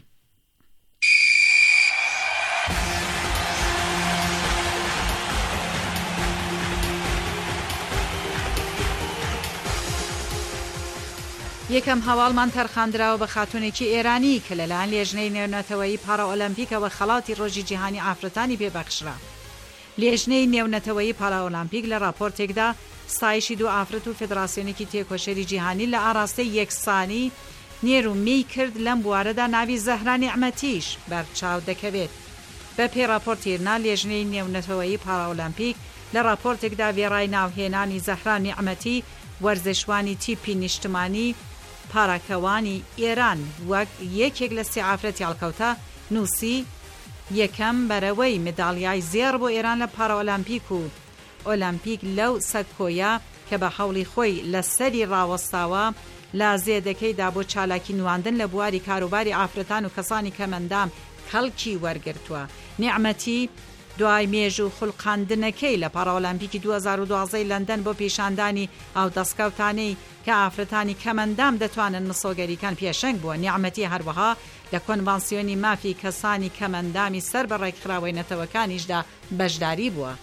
یەکەم هەواڵمان تەرخاندراوە بە خاتونێکی ئێرانی کە لەلایەن لێژنەی نێونەتەوەیی پارەئۆلەمپیکەوە خەڵاتی ڕۆژی جیهانی ئافرەتانی پێبەخشرا. لێژنەی نێونەتەوەیی پارەئۆلەمپیک لە راپۆرتێکدا ستایشی دوو ئافرەت و فێدراسیۆنێکی تێکۆشەری جیهانی لە ئاراستەی یەکسانی نێرومێی کرد لەم بوارەدا ناوی زەهرا نیعمەتیش بەرچاو دەکەوێت. بە پێی راپۆرتیرنا لێژنەی نێونەتەوەیی پارەئۆلەمپیک لە راپۆرتێکدا وێڕای ناوهێنانی زەهرا نیعمەتی وەرزشوانی تیپی نیشتمانی پاراکەوانی ئێران وەک یەکێک لە سێ ئافرەتی هەڵکەوتە نووسی یەکەم بەرەوەی مداڵیای زێڕ بۆ ئێران لە پارەئۆلەمپیک و ئۆلەمپیک لەو سەگکۆیە کە بە هەوڵی خۆی لە سەری ڕاوەستاوە لە زێدەکەیدا بۆ چالاکی نواندن لە بواری کاروباری ئافرەتان و کەسانی کەمەندام کەڵکی وەرگرتووە. نیعمەتی دوای مێژ و خوڵقاندنەکەی لە پارەئۆلەمپیکی 2012 لەندەن بۆ پیشاندانی ئەو دەستکەوتانەی کە ئافرەتانی کەمەندام دەتوانن مسۆگەریکان پێشەنگ بووە. نیعمەتی هەروەها لە کۆنڤانسیۆنی مافی کەسانی کەمەندامی سەر بە ڕێکخراوەی نەتەوەکانیشدا بەشداری بووە.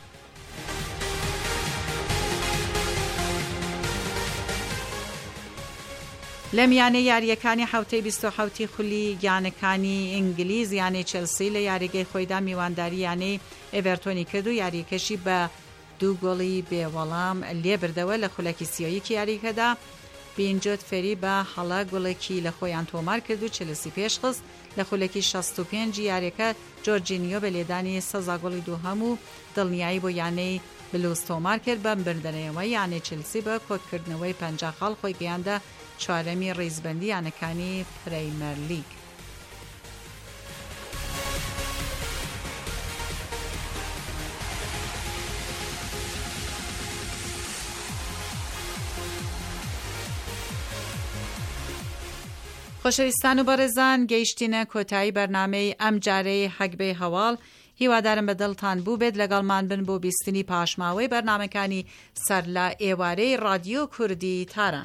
لە میانەی یاریەکانی حوتەی 27 خولی یانەکانی ئینگلیز یانەی چێلسی لە یاریگەی خۆیدا میوانداری یانەی ئێڤەرتۆنی کرد و یاریەکەشی بە 2 گۆڵی بێوەڵام لێبردەوە. لە خولەکی سیۆیەکی یاریکەدا بینجۆت فێری بە هەڵا گوڵێکی لە خۆیان تۆمار کرد و چێلسی پێشخست. لە خولەکی 65 یاریەکە جۆرجینیۆ بە لێدانی سەزا گۆڵی دووهەم و دڵنیایی بۆ یانەی بلوز تۆمار کرد. بەم بردنەوەی یانەی چێلسی بە کۆتکردنەوەی 50 خاڵ خۆی گەیاندە چوارەمی ڕیزبەندی یانەکانی پرەیمەر لیگ. خۆشەویستان و بەڕێزان، گەیشتینە کۆتایی بەرنامەی ئەم جارەی هەگبەی هەواڵ. هیوادارم بە دڵتان بوو بێت لەگەڵمان بن بۆ بیستنی پاشماوەی بەرنامەکانی سەر لە ئێوارەی رادیۆ کوردی تاران.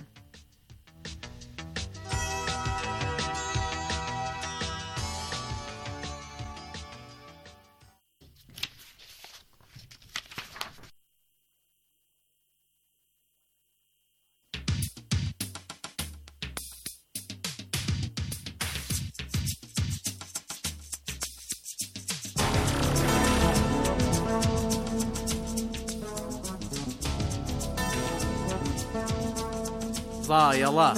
ضایەڵە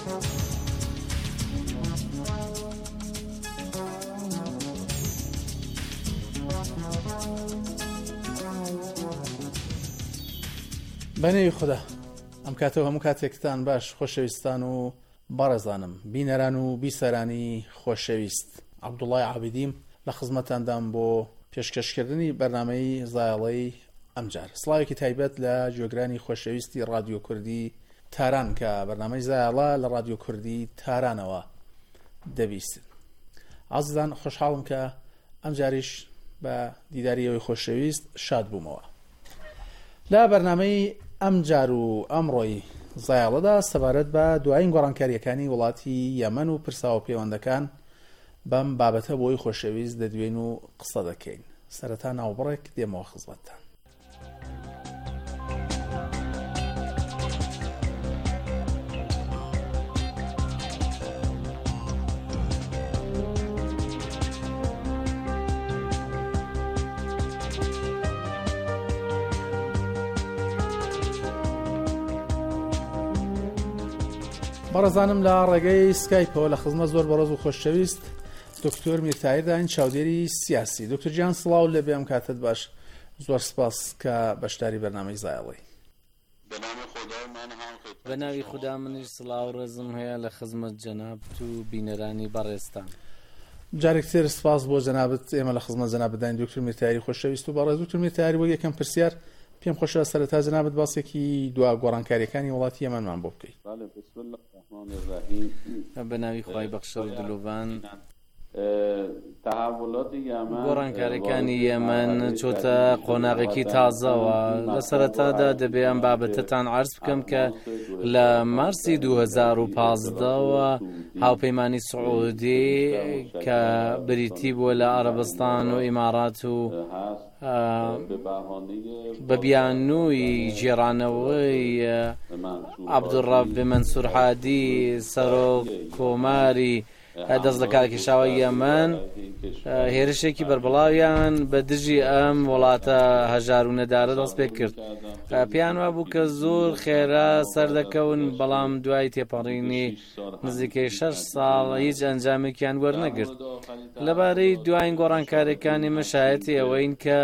بەنێوی خوددا ئەم کاتەوە هەموو کاتێکتان باش خۆشەویستان و بەڕێزانم، بینەران و بیسەرانی خۆشەویست. عەبدوڵڵای عابیدیم لە خزمەتاندام بۆ پێشکەشکردنی بەرنامەی زایەڵەی ئەمجار. سڵاوێکی تایبەت لە گوێگرانی خۆشەویستی رادیۆ کوردی تاران کە بەرنامەی زایاڵە لە رادیۆ کوردی تارانەوە دەبیستن. ئازیزان خۆشحاڵم کە ئەم جاریش بە دیداریەوەی خۆشەویست شاد بوومەوە. لە بەرنامەی ئەم جار و ئەمڕۆی زایاڵەدا سەبارەت بە دوایین گۆڕانکاریەکانی وڵاتی یەمەن و پرساوە پەیوەندەکان بەم بابەتە بۆی خۆشەویست دەدوێن و قسە دەکەین. سەرەتا ناوبڕێک دێمەوە خزمەتتان. بەڕێزانم لە ڕێگەی سکایپەوە لە خزمەت زۆر بەڕێز و خۆشەویست دکتۆر میرتایرداین چاودێری سیاسی. دکتۆر گیان سڵاو لە بێم کاتت باش، زۆر سپاس کە بەشداری بەرنامەی زایاڵی. بە ناوی خوددا منیش سڵاو ڕێزم هەیە لە خزمەت جەناب و بینەرانی بەڕێستان. جارێکتر سپاس بۆ جەنابەت، ئێمە لە خزمەت جەناب بداین دکتۆر میرتایری خۆشەویست و بەڕێز. دکتۆر میرتایری وەک یەکەم پرسیار پێم خۆشە سەرەتا جەنابەت باسێکی دوا گۆڕانکاریەکانی وڵاتی یەمەنمان بۆ بکەیت. بە ناوی خوای بەخشە و دلۆڤان. گۆڕانکاریەکانی یەمەن چۆتە قۆناغێکی تازەوە. لە سەرەتادا دەبێ ئەم بابەتتان عەرز بکەم کە لە مارسی 2015ەوە هاوپەیمانی سعودی کە بریتی بووە لە عەرەبستان و ئیمارات و بە بیانووی جێڕانەوەی عەبدوڕەب مەنسوور حادی سەرۆک کۆماری دەست لە کارکێشاوە یەمەن هێرشێکی بەربڵاویان بە دژی ئەم وڵاتە هەژار و نەدارە دەست پێ کرد. پێیان وا بوو کە زۆر خێرا سەردەکەون، بەڵام دوای تێپەڕینی نزیکەی 6 ساڵ هیچ ئەنجامێکیان وەرنەگرت. لەبارەی دوایین گۆڕانکاریەکانی مەشایەتی ئەوەین کە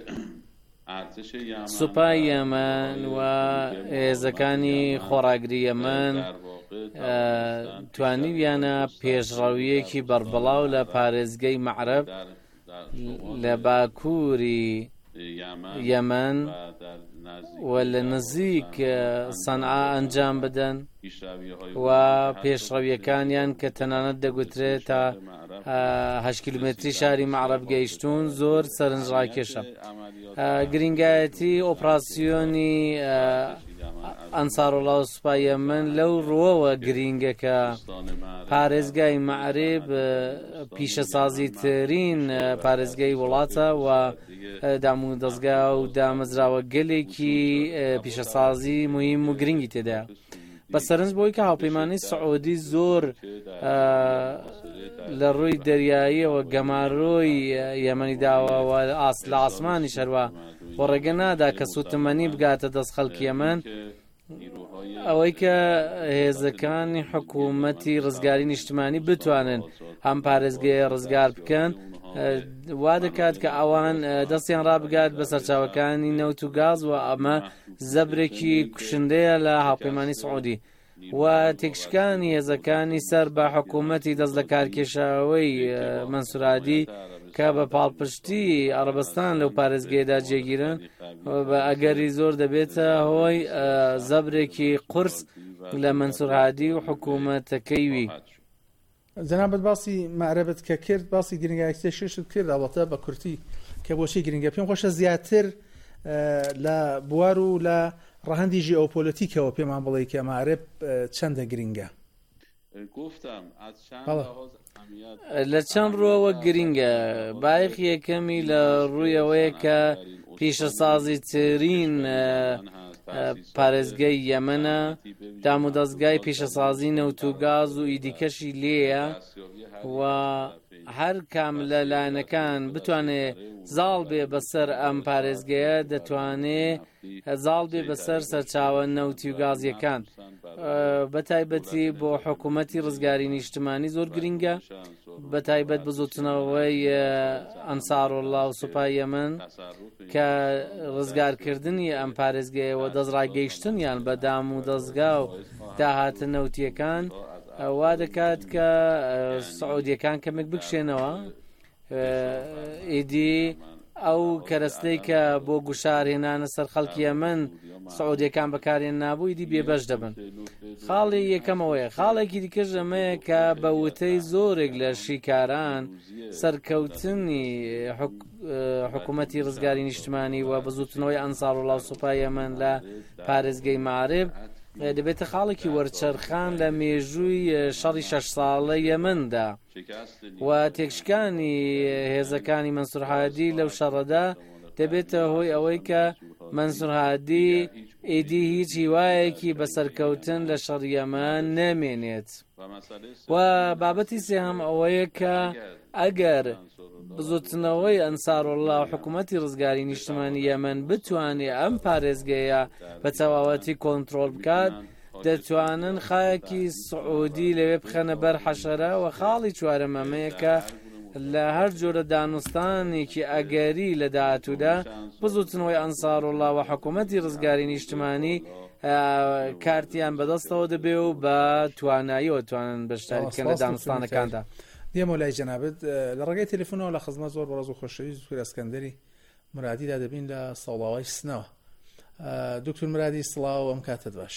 سوپای یەمەن و هێزەکانی خۆڕاگری یەمەن توانیویانە پێشڕەویەکی بەربڵاو لە پارێزگەی مەعرەب لە باکووری یەمەن و لە نزیک سەنعا ئەنجام بدەن و پێشڕەویەکانیان کە تەنانەت دەگوترێت تا 8 کیلومتری شاری مەعرەب گەیشتون زۆر سەرنجڕاکێشە. گرنگایەتی ئۆپراسیۆنی ئەنسارۆڵا و سوپای یەمەن لەو ڕۆوە گرینگە کە پارێزگای مەعرەب پیشەسازی ترین پارێزگای وڵاتە و دام و دەستگا و دامەزراوە گەلێکی پیشەسازی مهم و گرنگی تێدا. بە سەرنج بۆی کە هاوپەیمانی سعودی زۆر لە ڕووی دەریاییەوە گەماڕۆی یەمەنی داوەوە لە ئاسمانی شەروە بۆ ڕێگە نادا کە سوتمەنی بگاتە دەست خەڵکی یەمەن، ئەوەی کە هێزەکانی حکوومەتی ڕزگاری نیشتمانی بتوانن ئەم پارێزگەیە ڕزگار بکەن، وا دەکات کە ئەوان دەستیان ڕابگات بە سەرچاوەکانی نەوت و گاز و ئەمە زەبرێکی کوشندەیە لە هاوپەیمانی سعودی و تێکشکانی هێزەکانی سەر بە حکوومەتی دەست لە کارکێشاوەی مەنسوور حادی کە بە پاڵپشتی عەرەبستان لەو پارێزگەیەدا جێگیرن بە ئەگەری زۆر دەبێتە هۆی زەبرێکی قورس لە مەنسوور حادی و حکوومەتەکەیوی. جەنابەت باسی مەعرەبت کە کرد، باسی گرنگایەتی ششت کرد ئەوەتە بە کورتی کە بۆچی گرنگە. پێم خۆشە زیاتر لە بوار و لە ڕەهەندی ژیئۆپۆلیتیکەوە پێمان بڵێ کە مەعرەب چەندە گرنگە. لە چەند ڕۆوە گرنگە. بایەخ یەکەمی لە ڕوویەوەیە کە پیشەسازی ترین پارێزگەی یەمەنە، دام و دەستگای پیشەسازی نەوت و گاز و ئیدیکەشی لێیە و هەر کام لە لایەنەکان بتوانێت زاڵ بێ بەسەر ئەم پارێزگەیە دەتوانێت زاڵ بێ بەسەر سەرچاوە نەوتی و گازیەکان. بە تایبەتی بۆ حکوومەتی ڕزگاری نیشتمانی زۆر گرنگە، بە تایبەت بزوتنەوەی ئەنسارۆڵا و سوپای یەمەن کە ڕزگارکردنی ئەم پارێزگەیەوە دەستڕاگەیشتنیان بە دام و دەستگا و داهاتە نەوتیەکان وا دەکات کە سعودیەکان کەمێک بکشێنەوە. ئیدی ئەو کەرەستەی کە بۆ گوشارهێنانە سەر خەڵکی یەمەن سعودیەکان بەکارێن نابووی دی بێبەش دەبن. خاڵی یەکەمەوەیە. خاڵێکی دیکەش ئەمەیە کە بە وتەی زۆرێک لە شیکاران سەرکەوتنی حکوومەتی ڕزگاری نیشتمانی و بزوتنەوەی ئەنساڕوڵڵا و سوپای یەمەن لە پارێزگەی مەعارب دەبێتە خاڵێکی وەرچەرخان لە مێژووی شەڕی 6 ساڵە یەمەندا و تێکشکانی هێزەکانی مەنسوور هادی لەو شەڕەدا دەبێتە هۆی ئەوەی کە مەنسوور هادی ئیدی هیچ هیوایەکی بەسەرکەوتن لە شەڕی یەمەن نەمێنێت. و بابەتی سێهەم ئەوەیە کە ئەگەر بزوتنەوەی ئەنساڕوڵڵا و حکوومەتی ڕزگاری نیشتمانی یەمەن بتوانێت ئەم پارێزگەیە بە تەواوەتی کۆنتڕۆل بکات دەتوانن خایەکی سعودی لەوێ بخەنە بەر حەشەرە. و خاڵی چوارەمەمەیە کە لە هەر جۆرە دانوستانێکی ئەگەری لە داهاتوودا بزوتنەوەی ئەنساڕوڵڵا و حکوومەتی ڕزگاری نیشتمانی کارتیان بەدەستەوە دەبێ و بە تواناییەوە توانن بەشداری بکەن لە دانوستانەکاندا. دیێمە لای جەنابەت لە ڕێگەی تەلەفۆنەوە لە خزمەت زۆر بەڕێز و خۆشەویست دکتۆر ئەسکەندەری مرادیدا دەبین لە سەڵاوای سنەوە. دکتۆر مرادی سڵاو ئەم کاتت باش.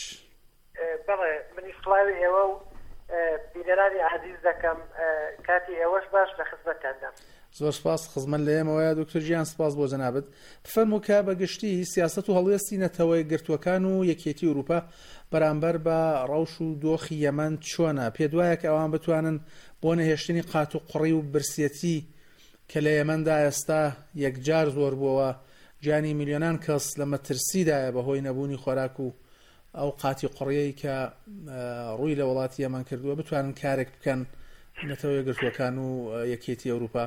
بەڵێ منی سڵاوی ئێوە و بینەرانی عەزیز دەکەم کاتی ئێوەش باش لە خزمەتتاندا. زۆر سپاس. خزمەت لە ئێمەوەیە دکتۆر گیان سپاس بۆ جەنابەت. بفەرموو کە بەگشتی سیاسەت و هەڵوێستی نەتەوەی گرتووەکان و یەکێتی ئەوروپا بەرامبەر بە ڕەوش و دۆخی یەمەن چۆنە؟ پێت وایە کە ئەوان بتوانن بۆ نەهێشتنی قات و قڕی و برسێتی کە لە یەمەندا ئێستا یەکجار زۆر بووەوە گیانی میلیۆنان کەس لە مەترسیدایە بەهۆی نەبوونی خۆراک و ئەو قاتی قڕیەی کە ڕووی لە وڵاتی یەمەن کردووە بتوانن کارێک بکەن نەتەوە یەکگرتووەکان و یەکێتی ئەوروپا؟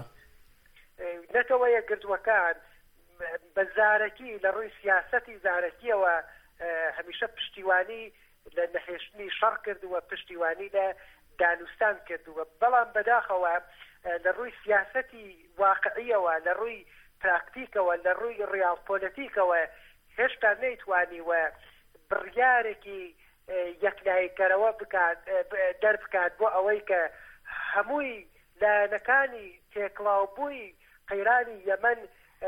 نەتەوە یەکگرتووەکان بە زارەکی لە ڕووی سیاسەتی زارەکیەوە هەمیشە پشتیوانی لە نەهێشتنی شەڕ کردووە، پشتیوانی لە دانوستان کردووە. بەڵام بەداخەوە لە ڕووی سیاسەتی واقعیەوە، لە ڕووی پراکتیکەوە، لە ڕووی ڕیاڵپۆلەتیکەوە هێشتا نەیتوانیوە بڕیارێکی یەکلایەکەرەوە دەربکات بۆ ئەوەی کە هەمووی لایەنەکانی تێکڵاوبووی قەیرانی یەمەن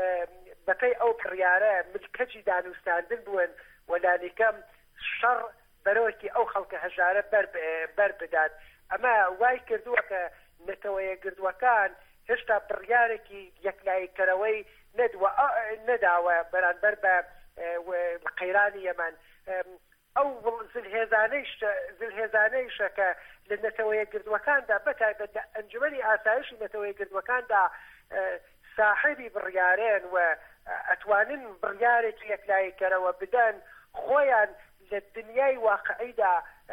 بەپێی ئەو بڕیارە ملکەجی دانوستاندن بوون و لالیکەم شەڕ بەرەوەکی ئەو خەڵکە هەژارە بەر بدات. ئەمە وای کردووە کە نەتەوە یەکگرتووەکان هێشتا بڕیارێکی یەکلایەکەرەوەی نەداوە بەرامبەر بە قەیرانی یەمەن. ئەو زلهێزانەیشە کە لە نەتەوە یەکگرتوەکاندا بەتایبەت لە ئەنجومەنی ئاسایشی نەتەوە یەکگرتوەکاندا ساحبی بڕیارێن و ئەتوانن بڕیارێکی یەکلایەکەرەوە بدەن خۆیان لە دنیای واقعیدا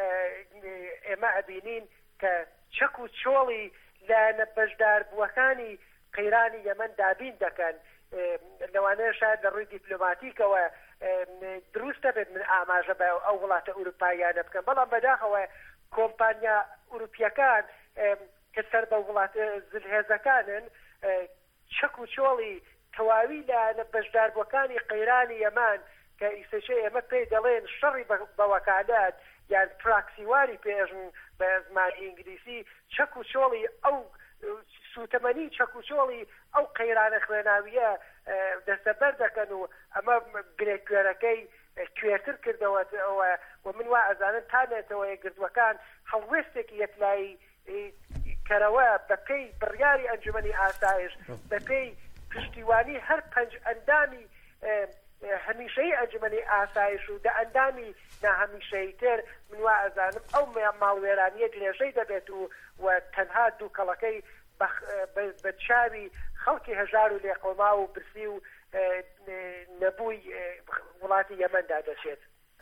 ئێمە ئەبینین کە چەک و چۆڵی لە نەبەشداربووەکانی قەیرانی یەمەن دابین دەکەن. لەوانەیە شاید لە ڕووی دیپلۆماتیکەوە دروستە بێت من ئاماژە بە ئەو وڵاتە ئوروپاییانە بکەن، بەڵام بەداخەوە کۆمپانیا ئوروپیەکان کە سەر بە وڵاتە زلهێزەکانن چەک و چۆڵی تەواوی لە نەبەشداربووەکانی قەیرانی یەمان کە ئیسەشە ئێمە پێی دەڵێن شەڕی بە وەکالات یان پراکسیواری پێژن بە زمانی ئینگلیسی چەک و چۆڵی ئەو سوتەمەنی چەک و چۆڵی ئەو قەیرانە خوێناویە دەستەبەر دەکەن و ئەمە گرێکوێرەکەی کوێرتر کردەوە و من وا ئەزانن تانێتەوە یەکگرتووەکان هەڵوێستێکی یەکلایی کەرەوە بەپێی بڕیاری ئەنجومەنی ئاسایش بەپێی پشتیوانی هەر پەنج ئەندامی هەمیشەی ئەنجومەنی ئاسایش و دە ئەندامی ناهەمیشەی تر من وا ئەزانم ئەو ماڵوێرانیە درێژەی دەبێت و تەنها دووکەڵەکەی بە چاوی خەڵکی هەژار و لێقۆما و برسی و نەبووی وڵاتی یەمەندا دەچێت.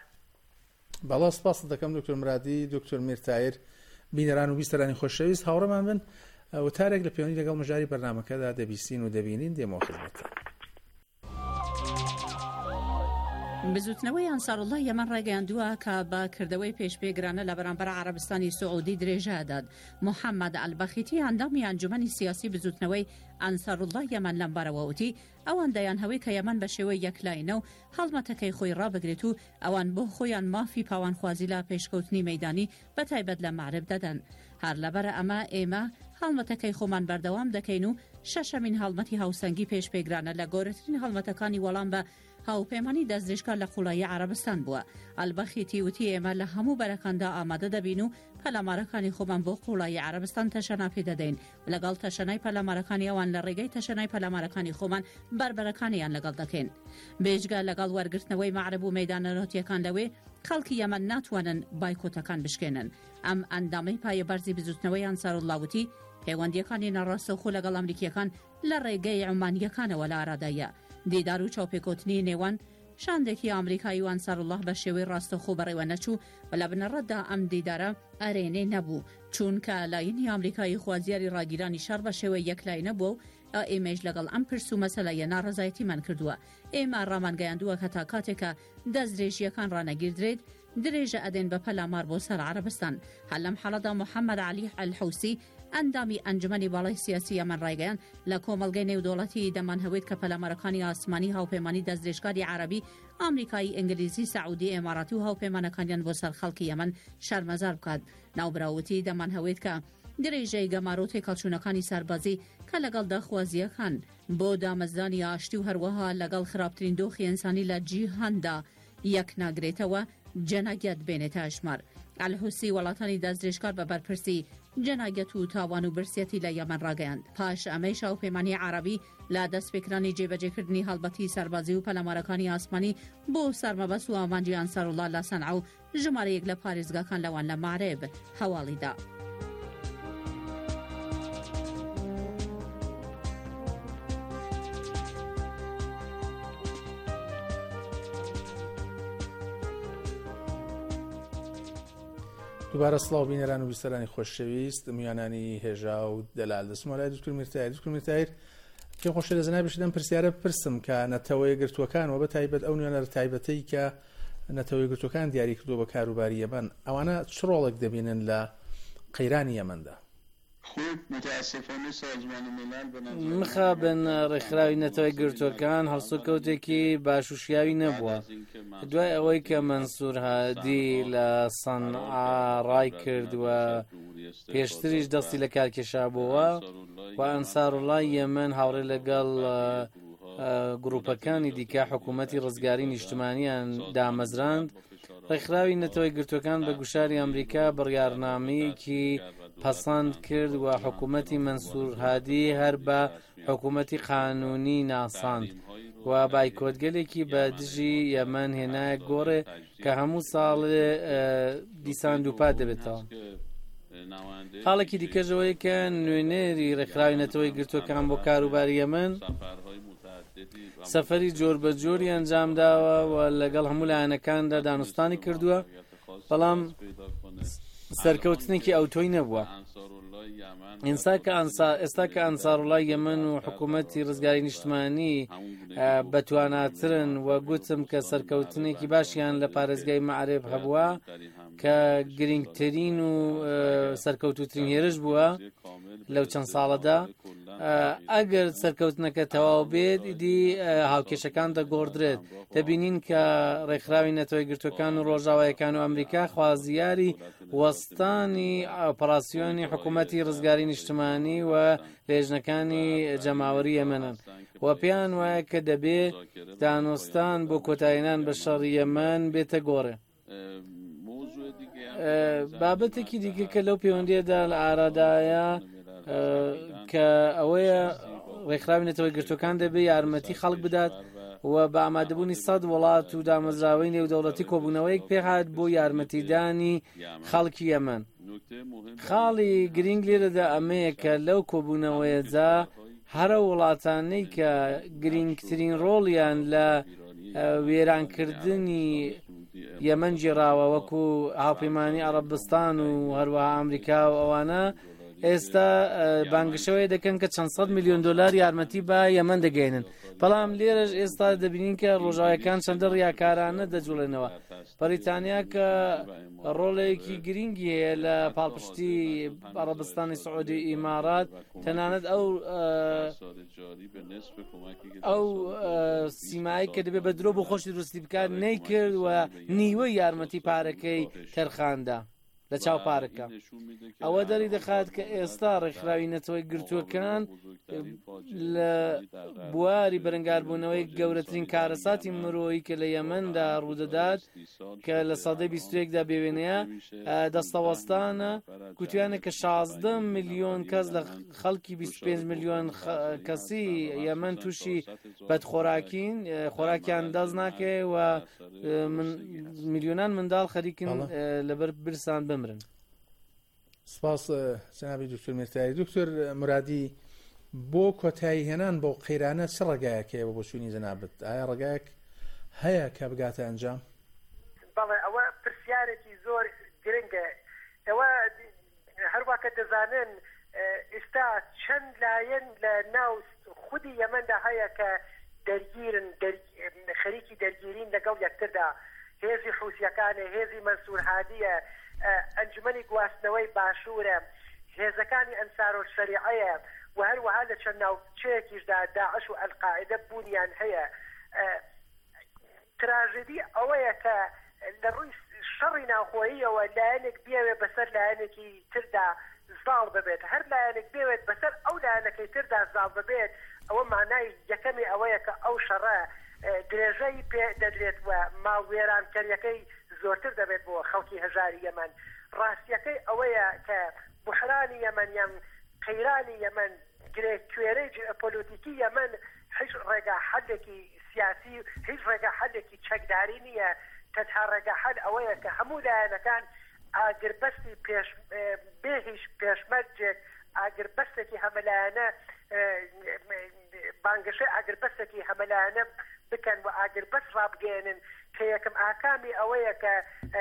بەڵا سپاس دەکەم دکتۆر مرادی. دکتۆر میرتایر بینەران و بیستەرانی خۆشەویست هاوڕێمان بن وتارێک لە پەیوەندی لەگەڵ مژاری بەرنامەکەدا دەبیستین و دەبینین دێمەوە خزمەتتان. بزوتنەوەی ئەنساڕڵڵا یەمەن ڕێگەیاندووە کە بە کردەوەی پێشبێگرانە لە بەرامبەر عەرەبستانی سوعودی درێژەدات. محەممەد ئەلبەخیتی ئەندامی ئەنجومەنی سیاسی بزوتنەوەی ئەنساڕڵڵا یەمەن لەم بارەوە وتی ئەوان دەیانهەوەی کە یەمەن بە شێوەی یەکلاینە و هەڵمەتەکەی خۆی ڕابگرێت و ئەوان بۆ خۆیان مافی پاوانخوازی لە پێشکەوتنی مەیدانی بەتایبەت لە مەعرب دەدەن. هەر لەبەرە ئەمە ئێمە هەڵمەتەکەی خۆمان بەردەوام دەکەین و شەشەمین هەڵمەتی هاوسەنگی پێشبێگرانە لە گەورەترین هەڵمەتەکانی وەڵام بە هاوپەیمانی دەستدرێژکار لە قوڵایی عەرەبستان بووە. ئەلبەخیتی وتی ئێمە لە هەموو بەرەکاندا ئامادە دەبین و پەلامارەکانی خۆمان بۆ قوڵایی عەرەبستان تەشەنا پێ دەدەین. لەگەڵ تەشەنای پەلامارەکانی ئەوان لە ڕێگەی تەشەنای پەلامارەکانی خۆمان بربەرەکانیان لەگەڵ دەکەین. بێجگە لەگەڵ وەرگرتنەوەی مەعرب و مەیدانە نۆتیەکان لەوێ خەڵکی یەمەن ناتوانن بایکۆتەکان بشکێنن. ئەم ئەندامەی پایە بەرزی بزوتنەوەی ئەنساڕڵڵا وتی پەیوەندیەکانی نەڕاستەوخۆ لەگەڵ ئەمریکیەکان لە ڕێگەی عومانیەکانەوە لە ئارادایە. دیدار و چاوپێکۆتنی نێوان شاندێکی ئەمریکایی و ئەنساڕڵڵا بە شێوەی ڕاستەوخۆ بەڕێوە نەچوو و لە بنەڕەتدا ئەم دیدارە ئەرێنەی نەبوو چونکە لایەنی ئەمریکایی خوازیاری ڕاگیرانی شەڕ بە شێوەی یەکلای نەبووە و ئێمەش لەگەڵ ئەم پرس و مەسەلەیە ناڕەزایەتیمان کردووە. ئێمە ڕامانگەیاندووە کە تا کاتێکە دەستدرێژیەکان ڕانەگیردرێت درێژە ئەدێن بە پەلامار بۆ سەر عەرەبستان. هەر لەم حاڵەدا محەممەد عەلی ئەلحوسی ئەندامی ئەنجومەنی باڵای سیاسی ئەمەن ڕایگەیان لە کۆمەڵگەی نێودوڵەتی دەمانهەوێت کە پەلامارەکانی ئاسمانی هاوپەیمانی دەستدرێژکاری عەرەبی ئەمریکایی ئینگلیزی سەعودی ئێماراتی و هاوپەیمانەکانیان بۆ سەر خەڵکی یەمەن شەرمەزار بکات. ناوبراوتی دەمانهەوێت کە درێژەی گەمارۆ تێکەڵچوونەکانی سەربازی کە لەگەڵ داخوازیەکان بۆ دامەزرانی ئاشتی و هەروەها لەگەڵ خراپترین دۆخی ئینسانی لە جیهاندا یەک ناگرێتەوە جەنایەت بێنێتە ئەژمار. ئەلحوسی وڵاتانی دەستدرێژکار بە بەرپرسی جەنایەت و تاوان و برسێتی لە یەمەن ڕاگەیاند. پاش ئەمەی شاوپەیمانی عەرەبی لە دەستپێکرانی جێبەجێکردنی هەڵبەتی سەربازی و پەلامارەکانی ئاسمانی بۆ سەرمەبەست و ئامانجی ئەنساڕڵڵا لە سەنعە و ژمارەیەک لە پارێزگاکان لەوان لە مەعرب هەواڵیدا. دووبارە سڵاو بینەران و بیستەرانی خۆشەویست میوانانی هێژا و دەلال دەسمەلای دوکتور میرتایر پێم خۆشە لە زەنابیش دەم پرسیارە پرسم کە نەتەوەی گرتوەکان و بە تایبەت ئەو نوێنەر تایبەتەی کە نەتەوەی گرتوەکان دیاری کردووە بە کاروباری یەمەن ئەوانە چ ڕۆڵێک دەبینن لە قەیرانی یەمەندا؟ مخابن ڕێکخراوی نەتەوەی گرتوەکان هەڵسوکەوتێکی باشوشیاوی نەبووە. دوای ئەوەی کە مەنسوور هادی لە سەنعا ڕای کردووە پێشتریش دەستی لە کارکێشا بووە و ئەنساڕڵڵای یەمەن هاوڕێ لەگەڵ گروپەکانی دیکە حکوومەتی ڕزگاری نیشتمانیان دامەزراند. ڕێکخراوی نەتەوەی گرتوەکان بە گوشاری ئەمریکا بڕیارنامەیەکی پەسەند کرد و حکوومەتی مەنسوور هادی هەر بە حکوومەتی قانونی ناساند و بایکۆتگەلێکی بە دژی یەمەن هێنایە گۆڕێ کە هەموو ساڵێ دیسان دووپات دەبێتەوە. حاڵێکی دیکەژەوەی کە نوێنەری ڕێکخراوی نەتەوەی گرتوەکان بۆ کاروباری یەمەن سەفەری جۆر بە جۆری ئەنجامداوە و لەگەڵ هەموو لایەنەکاندا دانوستانی کردووە، بەڵام سەرکەوتنێکی ئەوتۆی نەبووە. ئێستا کە ئەنساڕڵڵای یەمەن و حکوومەتی ڕزگاری نیشتمانی بەتواناترن و گوتم کە سەرکەوتنێکی باشیان لە پارێزگای مەعرب هەبووە کە گرنگترین و سەرکەوتوترین هێرش بووە لەو چەند ساڵەدا. ئەگەر سەرکەوتنەکە تەواو بێت ئیدی هاوکێشەکان دەگۆڕدرێت. دەبینین کە ڕێکخراوی نەتەوەی گرتوەکان و ڕۆژاوایەکان و ئەمریکا خوازیاری وەستانی ئۆپەراسیۆنی حکوومەتی ڕزگاری نیشتمانی و لێژنەکانی جەماوەری یەمەنن و پێیان وایە کە دەبێت دانوستان بۆ کۆتاییێنان بە شەڕی یەمەن بێتە گۆڕێ. بابەتێکی دیکە کە لەو پەیوەندیەدا لە ئارادایە کە ئەوەیە ڕێکخراوی نەتەوەی گرتوەکان دەبێت یارمەتی خەڵک بدات و بە ئامادەبوونی 100 وڵات و دامەزراوەی نێودەوڵەتی کۆبوونەوەیەک پێهات بۆ یارمەتیدانی خەڵکی یەمەن. خاڵی گرنگ لێرەدا ئەمەیە کە لەو کۆبوونەوەیەجا هەرە وڵاتانەی کە گرنگترین ڕۆڵیان لە وێرانکردنی یەمەن جێراوە وەکو هاوپەیمانی عەرەبستان و هەروەها ئەمریکا و ئەوانە ئێستا بانگشەوەی دەکەن کە چەند سەد میلیۆن دلار یارمەتی بە یەمەن دەگەینن بەڵام لێرەش ئێستا دەبینین کە ڕۆژاویەکان چەندە ڕیاکارانە دەجوڵێنەوە بەریتانیا کە ڕۆڵێکی گرنگی هەیە لە پاڵپشتی عەرەبستانی سعودی ئیمارات تەنانەت ئەو سیمایی کە دەبێت بە درۆ بۆ خۆشی دروستی بکات نەیکرد و نیوەی یارمەتی پارەکەی تەرخاندا لە چاو پارەکە ئەوە دەری دەخات کە ئێستا ڕێکخراوی نەتەوەی گرتووەکان لە بواری بەرەنگاربوونەوەی گەورەترین کارەساتی مرۆیی کە لە یەمەندا ڕوودەدات کە لە سەدەی 21دا بێوێنەیە دەستەوەستانە گوتویانە کە 16 میلیۆن کەس لە خەڵکی 25 میلیۆن کەسی یەمەن تووشی بەدخۆراکین خۆراکیان دەست ناکێ و میلیۆنان منداڵ خەریکن لەبەر برسان بمرن. سپاس جنابی دکتۆر میرتایی. دکتۆر مرادی بۆ کۆتایی هێنان بۆ قەیرانە چ ڕێگایەکەیە بۆ چوونی جەنابەت؟ ئایا ڕێگایەک هەیە کە بگاتە ئەنجام؟ بەڵێ ئەوە پرسیارێکی زۆر گرنگە. ئەوە هەروە کە دەزانن ئێستا چەند لایەن لە ناو خودی یەمەندا هەیە کە دەرگیرن خەریکی دەرگیرین لەگەڵ یەکتردا. هێزی حوسیەکانە، هێزی مەنسوور هادیە، ئەنجومەنی گواستنەوەی باشوورە، هێزەکانی ئەنسار و شەریعەیە و هەروەها لە چەند ناوچەیەکیشدا داعش و ئەلقاعیدە بوونیان هەیە. تراژدی ئەوەیە کە لە ڕووی شەڕی ناوخۆییەوە لایەنێک بێوێت بەسەر لایەنێکی تردا زاڵ ببێت، هەر لایەنێک بێوێت بەسەر ئەو لایەنەکەی تردا زاڵ ببێت، ئەوە مانای یەکەمی ئەوەیە کە ئەو شەڕە درێژەی پێ دەدرێت و ماڵوێرانکەریەکەی زۆرتر دەبێت بۆ خەڵکی هەژاری یەمەن. ڕاستیەکەی ئەوەیە کە بوحرانی یەمەن یان قەیرانی یەمەن کوێرەی پۆلیتیکی یەمەن هیچ ڕێگا حەلێکی سیاسی هیچ ڕێگا حەلێکی چەکداری نییە. تەنها ڕێگا حەل ئەوەیە کە هەموو لایەنەکان ئاگربەستی بێ هیچ پێشمەرجێک ئاگربەستێکی هەمەلایەنە بانگەشەی ئاگربەستێکی هەمەلایەنە بکەن و ئاگربەست ڕابگەێنن کە یەکەم ئاکامی ئەوەیە کە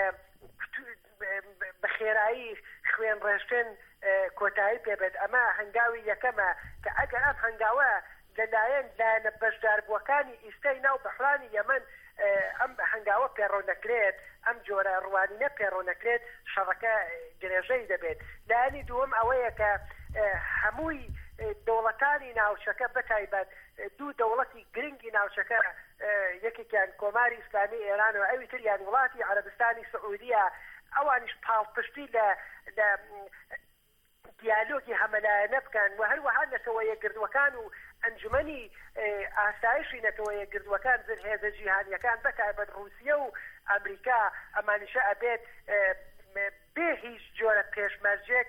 بە خێرایی خوێن ڕێشتن کۆتایی پێبێت. ئەمە هەنگاوی یەکەمە کە ئەگەر ئەم هەنگاوە لەلایەن لایەنە بەشداربووەکانی ئیستەی ناو بەحرانی یەمەن ئەم هەنگاوە پێڕۆ نەکرێت، ئەم جۆرە ڕوانینە پێڕۆ نەکرێت، شەڕەکە درێژەی دەبێت. لایەنی دووەم ئەوەیە کە هەمووی دەوڵەتانی ناوچەکە بەتایبەت دوو دەوڵەتی گرنگی ناوچەکە یەکێکیان کۆماری ئیسلامی ئێران و ئەوی تریان وڵاتی عەرەبستانی سعودیە، ئەوانیش پاڵپشتی لە دیالۆگی هەمەلایەنە بکەن و هەروەها نەتەوە یەکگردوەکان و ئەنجومەنی ئاسایشی نەتەوە یەکگردوەکان هێزە جیهانیەکان بەتایبەت رووسیە و ئەمریکا ئەمانیشە ئەبێت بێ هیچ جۆرە پێشمەرجێک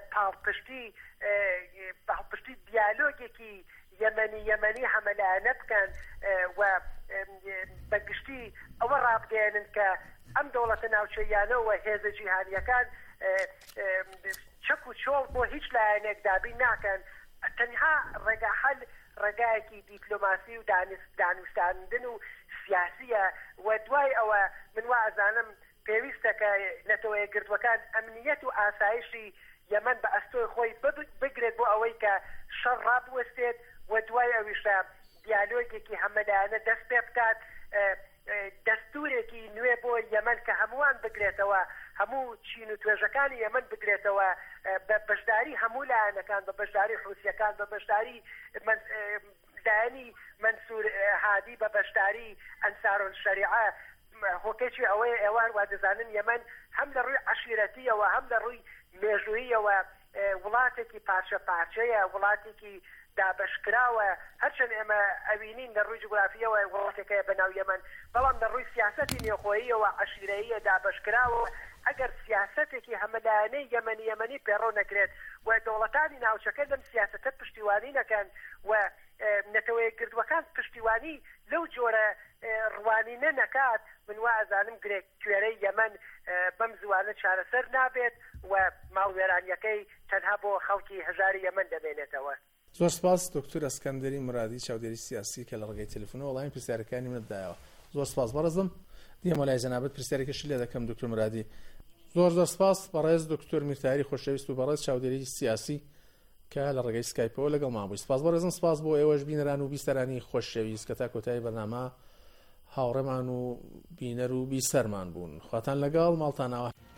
پاڵپشتی دیالۆگێکی یەمەنی هەمەلایەنە بکەن و بەگشتی ئەوە ڕابگەێنن کە ئەم دەوڵەتە ناوچەیانەوە هێزە جیهانیەکان چەک و چۆڵ بۆ هیچ لایەنێک دابین ناکەن. تەنها ڕێگا حەل ڕێگایەکی دیپلۆماسی و دانوستاندن و سیاسیە و دوای ئەوە من وا ئەزانم پێویستە کە نەتەوە یەکگردوەکان ئەمنیەت و ئاسایشی یەمەن بە ئەستۆی خۆی بگرێت بۆ ئەوەی کە شەڕ ڕابوەستێت و دوای ئەویشە دیالۆگێکی هەمەلایەنە دەست پێ بکات، دەستورێکی نوێ بۆ یەمەن کە هەمووان بگرێتەوە، هەموو چین و توێژەکانی یەمەن بگرێتەوە بە بەشداری هەموو لایەنەکان، بە بەشداری حوسیەکان، بە بەشداری لایەنی مەنسوور هادی، بە بەشداری ئەنسار و شەریعە. هۆکێکی ئەوەیە ئێوان وا دەزانن یەمەن هەم لە ڕووی عەشیرەتیەوە هەم لە ڕووی مێژووییەوە وڵاتێکی پارچە پارچەیە، وڵاتێکی دابشکراوە، هەرچەند ئێمە ئەوینین لە ڕووی جوگرافیەوە وڵاتێکەیە بەناو یەمەن، بەڵام لە ڕووی سیاسەتی نێخۆییەوە عەشیرەیە دابشکراوە. ئەگەر سیاسەتێکی هەمەلایەنەی یەمەنی پێڕۆ نەکرێت و دەوڵەتانی ناوچەکە لەم سیاسەتە پشتیوانی نەکەن و نەتەوە یەکگردوەکان پشتیوانی لەو جۆرە ڕوانینە نەکات، من وا ئەزانم کوێرەی یەمەن بەم زوانە چارەسەر نابێت و ماڵوێرانیەکەی تەنها بۆ خەڵکی هەژاری یەمەن دەبێنێتەوە. زۆر سپاس دکتۆر ئەسکەندەری مرادی چاودێری سیاسی کە لە ڕێگەی تەلەفۆنەوە وەڵامی پرسیارەکانی منتدایەوە. زۆر سپاس بەڕێزم. دیێمە لای جەنابەت پرسیارێکیش لێ دەکەم دکتۆر مرادی. زۆر سپاس بەڕێز دکتۆر میرتاری خۆشەویست و بەڕێز چاودێری سیاسی کە لە ڕێگەی سکایپەوە لەگەڵ مابووی. سپاس بەڕێزم، سپاس بۆ ئێوەش بینەران و بیسەرانی خۆشەویست کە تا کۆتایی بەرنامە هاوڕێمان و بینەر و بیسەرمان بوون. خواتان لەگەڵ، ماڵتانەوە.